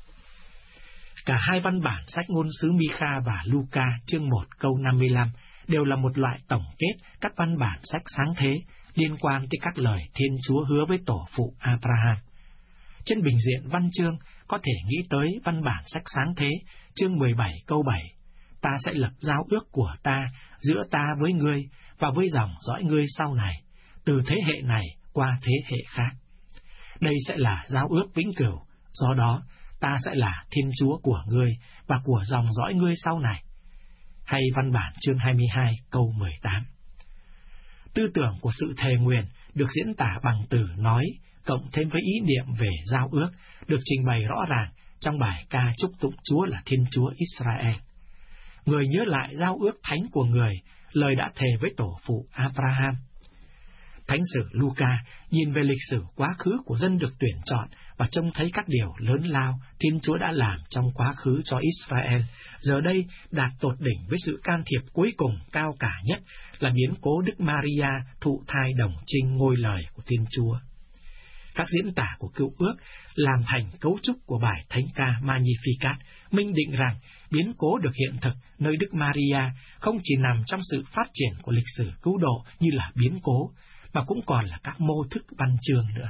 Cả hai văn bản sách ngôn sứ Mi-kha và Luca chương một câu năm mươi lăm đều là một loại tổng kết các văn bản sách sáng thế liên quan tới các lời Thiên Chúa hứa với tổ phụ Abraham. Trên bình diện văn chương có thể nghĩ tới văn bản sách sáng thế chương mười bảy câu bảy: Ta sẽ lập giao ước của ta giữa ta với ngươi và với dòng dõi ngươi sau này, từ thế hệ này qua thế hệ khác. Đây sẽ là giao ước vĩnh cửu, do đó ta sẽ là Thiên Chúa của ngươi và của dòng dõi ngươi sau này. Hay văn bản chương hai mươi hai câu mười tám. Tư tưởng của sự thề nguyền được diễn tả bằng từ nói, cộng thêm với ý niệm về giao ước, được trình bày rõ ràng trong bài ca chúc tụng Chúa là Thiên Chúa Israel. Người nhớ lại giao ước thánh của người, lời đã thề với tổ phụ Abraham. Thánh sử Luca nhìn về lịch sử quá khứ của dân được tuyển chọn và trông thấy các điều lớn lao Thiên Chúa đã làm trong quá khứ cho Israel, giờ đây đạt tột đỉnh với sự can thiệp cuối cùng cao cả nhất là biến cố Đức Maria thụ thai đồng trinh ngôi lời của Thiên Chúa. Các diễn tả của Cựu Ước làm thành cấu trúc của bài Thánh ca Magnificat, minh định rằng biến cố được hiện thực nơi Đức Maria không chỉ nằm trong sự phát triển của lịch sử cứu độ như là biến cố, mà cũng còn là các mô thức văn chương nữa.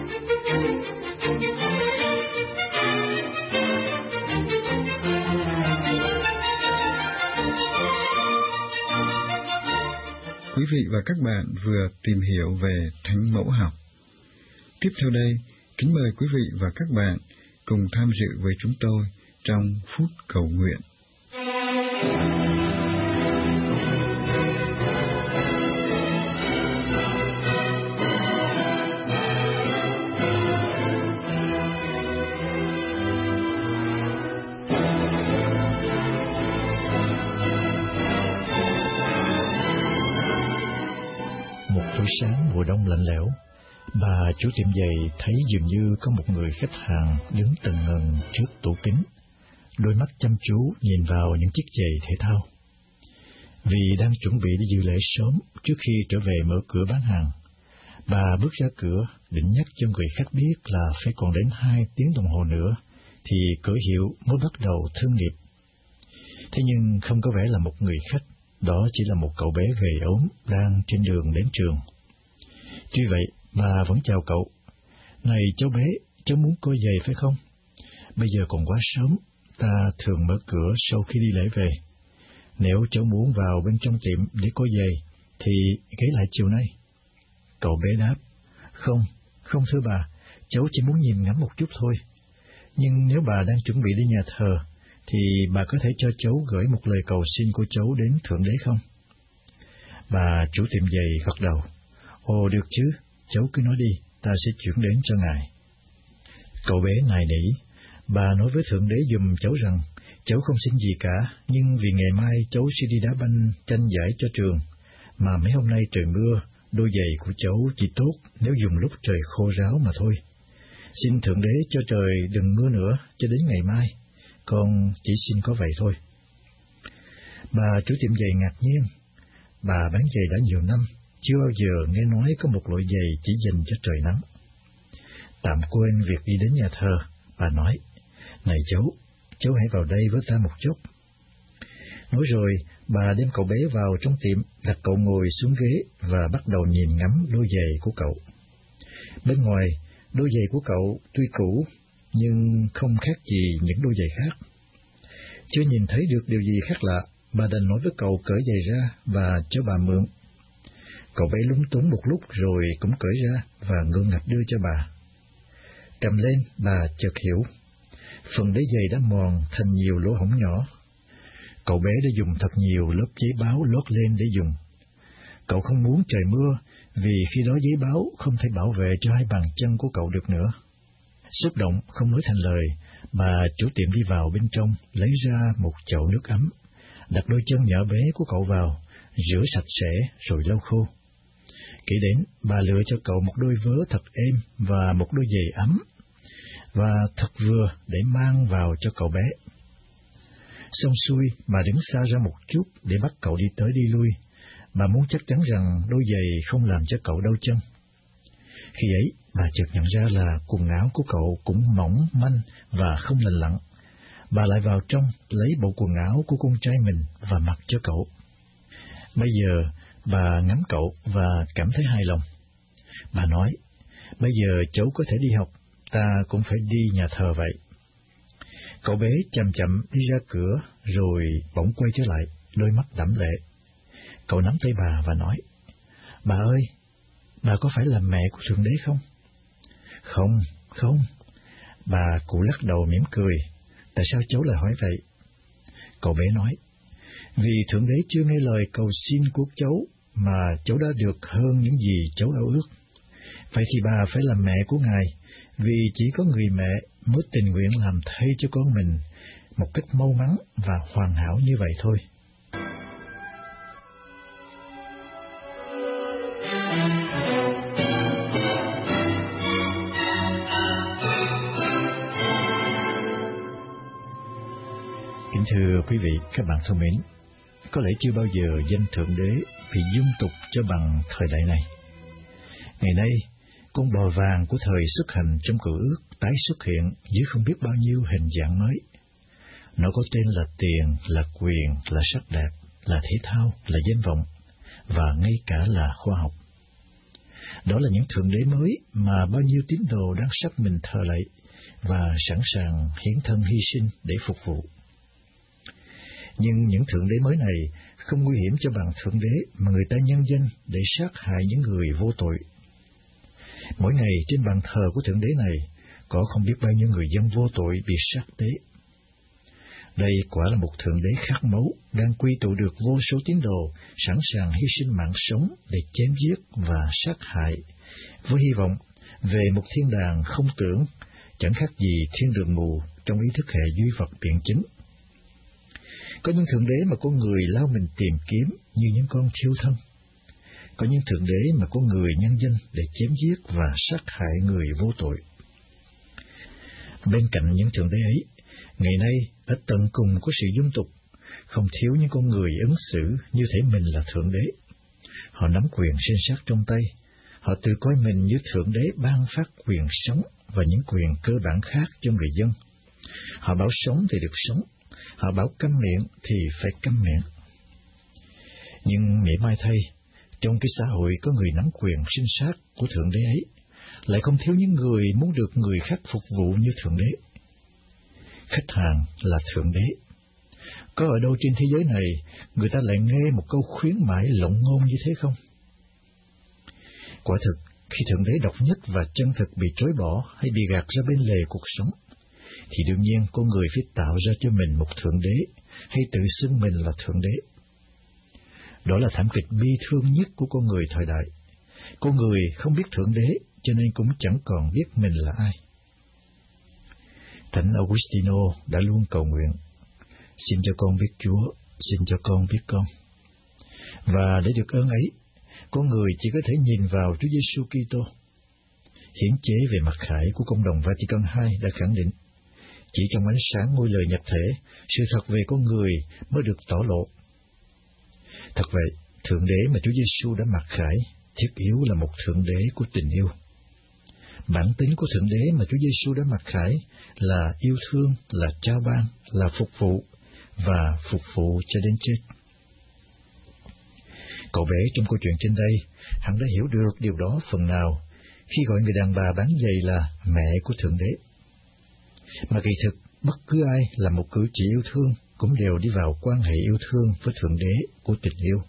Quý vị và các bạn vừa tìm hiểu về Thánh Mẫu học. Tiếp theo đây, kính mời quý vị và các bạn cùng tham dự với chúng tôi trong phút cầu nguyện. Một buổi sáng mùa đông lạnh lẽo, bà chủ tiệm giày thấy dường như có một người khách hàng đứng tần ngần trước tủ kính, đôi mắt chăm chú nhìn vào những chiếc giày thể thao. Vì đang chuẩn bị đi dự lễ sớm trước khi trở về mở cửa bán hàng, bà bước ra cửa định nhắc cho người khách biết là phải còn đến hai tiếng đồng hồ nữa thì cửa hiệu mới bắt đầu thương nghiệp. Thế nhưng không có vẻ là một người khách, đó chỉ là một cậu bé gầy ốm đang trên đường đến trường. Tuy vậy, bà vẫn chào cậu. Này cháu bé, cháu muốn coi giày phải không? Bây giờ còn quá sớm, ta thường mở cửa sau khi đi lễ về. Nếu cháu muốn vào bên trong tiệm để coi giày, thì ghé lại chiều nay. Cậu bé đáp, không, không thưa bà, cháu chỉ muốn nhìn ngắm một chút thôi. Nhưng nếu bà đang chuẩn bị đi nhà thờ, thì bà có thể cho cháu gửi một lời cầu xin của cháu đến Thượng Đế không? Bà chủ tiệm giày gật đầu. Ồ, được chứ, cháu cứ nói đi, ta sẽ chuyển đến cho ngài. Cậu bé nài nỉ, Bà nói với Thượng Đế giùm cháu rằng cháu không xin gì cả, nhưng vì ngày mai cháu sẽ đi đá banh tranh giải cho trường, mà mấy hôm nay trời mưa, đôi giày của cháu chỉ tốt nếu dùng lúc trời khô ráo mà thôi. Xin Thượng Đế cho trời đừng mưa nữa cho đến ngày mai, con chỉ xin có vậy thôi. Bà chủ tiệm giày ngạc nhiên. Bà bán giày đã nhiều năm, chưa bao giờ nghe nói có một loại giày chỉ dành cho trời nắng. Tạm quên việc đi đến nhà thờ, bà nói, này cháu, cháu hãy vào đây với ta một chút. Nói rồi, bà đem cậu bé vào trong tiệm, đặt cậu ngồi xuống ghế và bắt đầu nhìn ngắm đôi giày của cậu. Bên ngoài, đôi giày của cậu tuy cũ, nhưng không khác gì những đôi giày khác. Chưa nhìn thấy được điều gì khác lạ, bà đành nói với cậu cởi giày ra và cho bà mượn. Cậu bé lúng túng một lúc rồi cũng cởi ra và ngượng ngập đưa cho bà. Cầm lên, bà chợt hiểu. Phần đế giày đã mòn thành nhiều lỗ hổng nhỏ. Cậu bé đã dùng thật nhiều lớp giấy báo lót lên để dùng. Cậu không muốn trời mưa, vì khi đó giấy báo không thể bảo vệ cho hai bàn chân của cậu được nữa. Xúc động, không nói thành lời, bà chủ tiệm đi vào bên trong, lấy ra một chậu nước ấm, đặt đôi chân nhỏ bé của cậu vào, rửa sạch sẽ rồi lau khô. Kể đến, bà lựa cho cậu một đôi vớ thật êm và một đôi giày ấm, và thật vừa để mang vào cho cậu bé. Xong xuôi, bà đứng xa ra một chút để bắt cậu đi tới đi lui. Bà muốn chắc chắn rằng đôi giày không làm cho cậu đau chân. Khi ấy, bà chợt nhận ra là quần áo của cậu cũng mỏng manh và không lành lặn. Bà lại vào trong lấy bộ quần áo của con trai mình và mặc cho cậu. Bây giờ, bà ngắm cậu và cảm thấy hài lòng. Bà nói, bây giờ cháu có thể đi học, ta cũng phải đi nhà thờ vậy. Cậu bé chậm chậm đi ra cửa, rồi bỗng quay trở lại, đôi mắt đẫm lệ. Cậu nắm tay bà và nói, bà ơi, bà có phải là mẹ của Thượng Đế không? Không, không. Bà cụ lắc đầu mỉm cười. Tại sao cháu lại hỏi vậy? Cậu bé nói, vì Thượng Đế chưa nghe lời cầu xin của cháu, mà cháu đã được hơn những gì cháu ao ước. Vậy thì bà phải là mẹ của Ngài, vì chỉ có người mẹ mới tình nguyện làm thay cho con mình một cách mau mắn và hoàn hảo như vậy thôi. Kính thưa quý vị, các bạn thân mến, có lẽ chưa bao giờ danh Thượng Đế bị dung tục cho bằng thời đại này. Ngày nay, con bò vàng của thời xuất hành trong cựu ước tái xuất hiện dưới không biết bao nhiêu hình dạng mới. Nó có tên là tiền, là quyền, là sắc đẹp, là thể thao, là danh vọng, và ngay cả là khoa học. Đó là những Thượng Đế mới mà bao nhiêu tín đồ đang sắp mình thờ lạy và sẵn sàng hiến thân hy sinh để phục vụ. Nhưng những Thượng Đế mới này không nguy hiểm cho bằng Thượng Đế mà người ta nhân danh để sát hại những người vô tội. Mỗi ngày trên bàn thờ của Thượng Đế này, có không biết bao nhiêu người dân vô tội bị sát tế. Đây quả là một Thượng Đế khát máu, đang quy tụ được vô số tín đồ, sẵn sàng hy sinh mạng sống để chém giết và sát hại, với hy vọng về một thiên đàng không tưởng, chẳng khác gì thiên đường mù trong ý thức hệ duy vật biện chứng. Có những Thượng Đế mà con người lao mình tìm kiếm như những con thiêu thân. Có những Thượng Đế mà con người nhân danh để chém giết và sát hại người vô tội. Bên cạnh những Thượng Đế ấy, ngày nay ở tận cùng của sự dung tục, không thiếu những con người ứng xử như thể mình là Thượng Đế. Họ nắm quyền sinh sát trong tay, họ tự coi mình như Thượng Đế ban phát quyền sống và những quyền cơ bản khác cho người dân. Họ bảo sống thì được sống, họ bảo câm miệng thì phải câm miệng. Nhưng mỉa mai thay, trong cái xã hội có người nắm quyền sinh sát của Thượng Đế ấy, lại không thiếu những người muốn được người khác phục vụ như Thượng Đế. Khách hàng là Thượng Đế. Có ở đâu trên thế giới này người ta lại nghe một câu khuyến mãi lộng ngôn như thế không? Quả thực, khi Thượng Đế độc nhất và chân thực bị chối bỏ hay bị gạt ra bên lề cuộc sống, thì đương nhiên con người phải tạo ra cho mình một Thượng Đế, hay tự xưng mình là Thượng Đế. Đó là thảm kịch bi thương nhất của con người thời đại. Con người không biết Thượng Đế, cho nên cũng chẳng còn biết mình là ai. Thánh Augustino đã luôn cầu nguyện: xin cho con biết Chúa, xin cho con biết con. Và để được ơn ấy, con người chỉ có thể nhìn vào Chúa Giêsu Kitô. Hiến chế về mặc khải của Công đồng Vatican hai đã khẳng định, chỉ trong ánh sáng ngôi lời nhập thể, sự thật về con người mới được tỏ lộ. Thật vậy, Thượng Đế mà Chúa Giêsu đã mặc khải thiết yếu là một Thượng Đế của tình yêu. Bản tính của Thượng Đế mà Chúa Giêsu đã mặc khải là yêu thương, là trao ban, là phục vụ, và phục vụ cho đến chết. Cậu bé trong câu chuyện trên đây, hắn đã hiểu được điều đó phần nào khi gọi người đàn bà bán giày là mẹ của Thượng Đế. Mà kỳ thực, bất cứ ai làm một cử chỉ yêu thương cũng đều đi vào quan hệ yêu thương với Thượng Đế của tình yêu.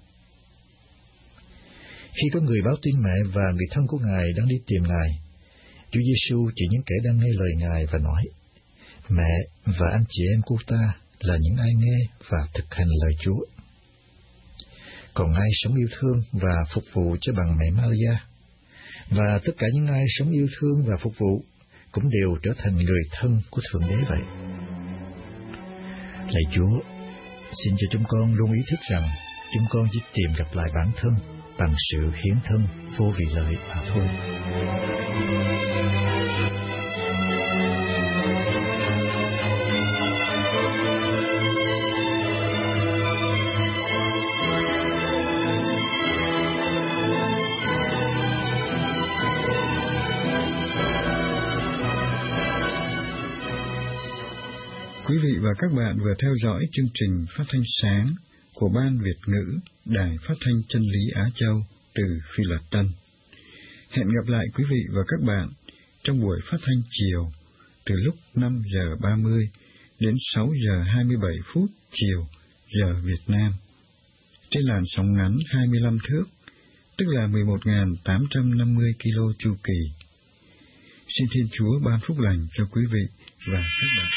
Khi có người báo tin mẹ và người thân của Ngài đang đi tìm Ngài, Chúa Giêsu chỉ những kẻ đang nghe lời Ngài và nói: mẹ và anh chị em cô ta là những ai nghe và thực hành lời Chúa. Còn ai sống yêu thương và phục vụ cho bằng mẹ Maria, và tất cả những ai sống yêu thương và phục vụ cũng đều trở thành người thân của Thượng Đế vậy. Lạy Chúa, xin cho chúng con luôn ý thức rằng chúng con chỉ tìm gặp lại bản thân bằng sự hiến thân vô vị lợi mà thôi. Quý vị và các bạn vừa theo dõi chương trình phát thanh sáng của Ban Việt ngữ Đài Phát thanh Chân lý Á Châu từ Phi Lạt Tân. Hẹn gặp lại quý vị và các bạn trong buổi phát thanh chiều từ lúc năm giờ ba mươi đến sáu giờ hai mươi bảy phút chiều giờ Việt Nam trên làn sóng ngắn hai mươi lăm thước, tức là mười một nghìn tám trăm năm mươi ki lô chu kỳ. Xin Thiên Chúa ban phúc lành cho quý vị và các bạn.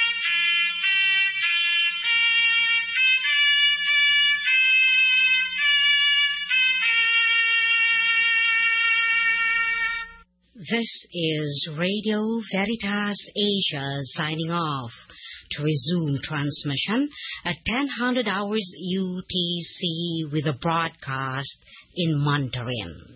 This is Radio Veritas Asia signing off. To resume transmission at ten hundred hours U T C with a broadcast in Mandarin.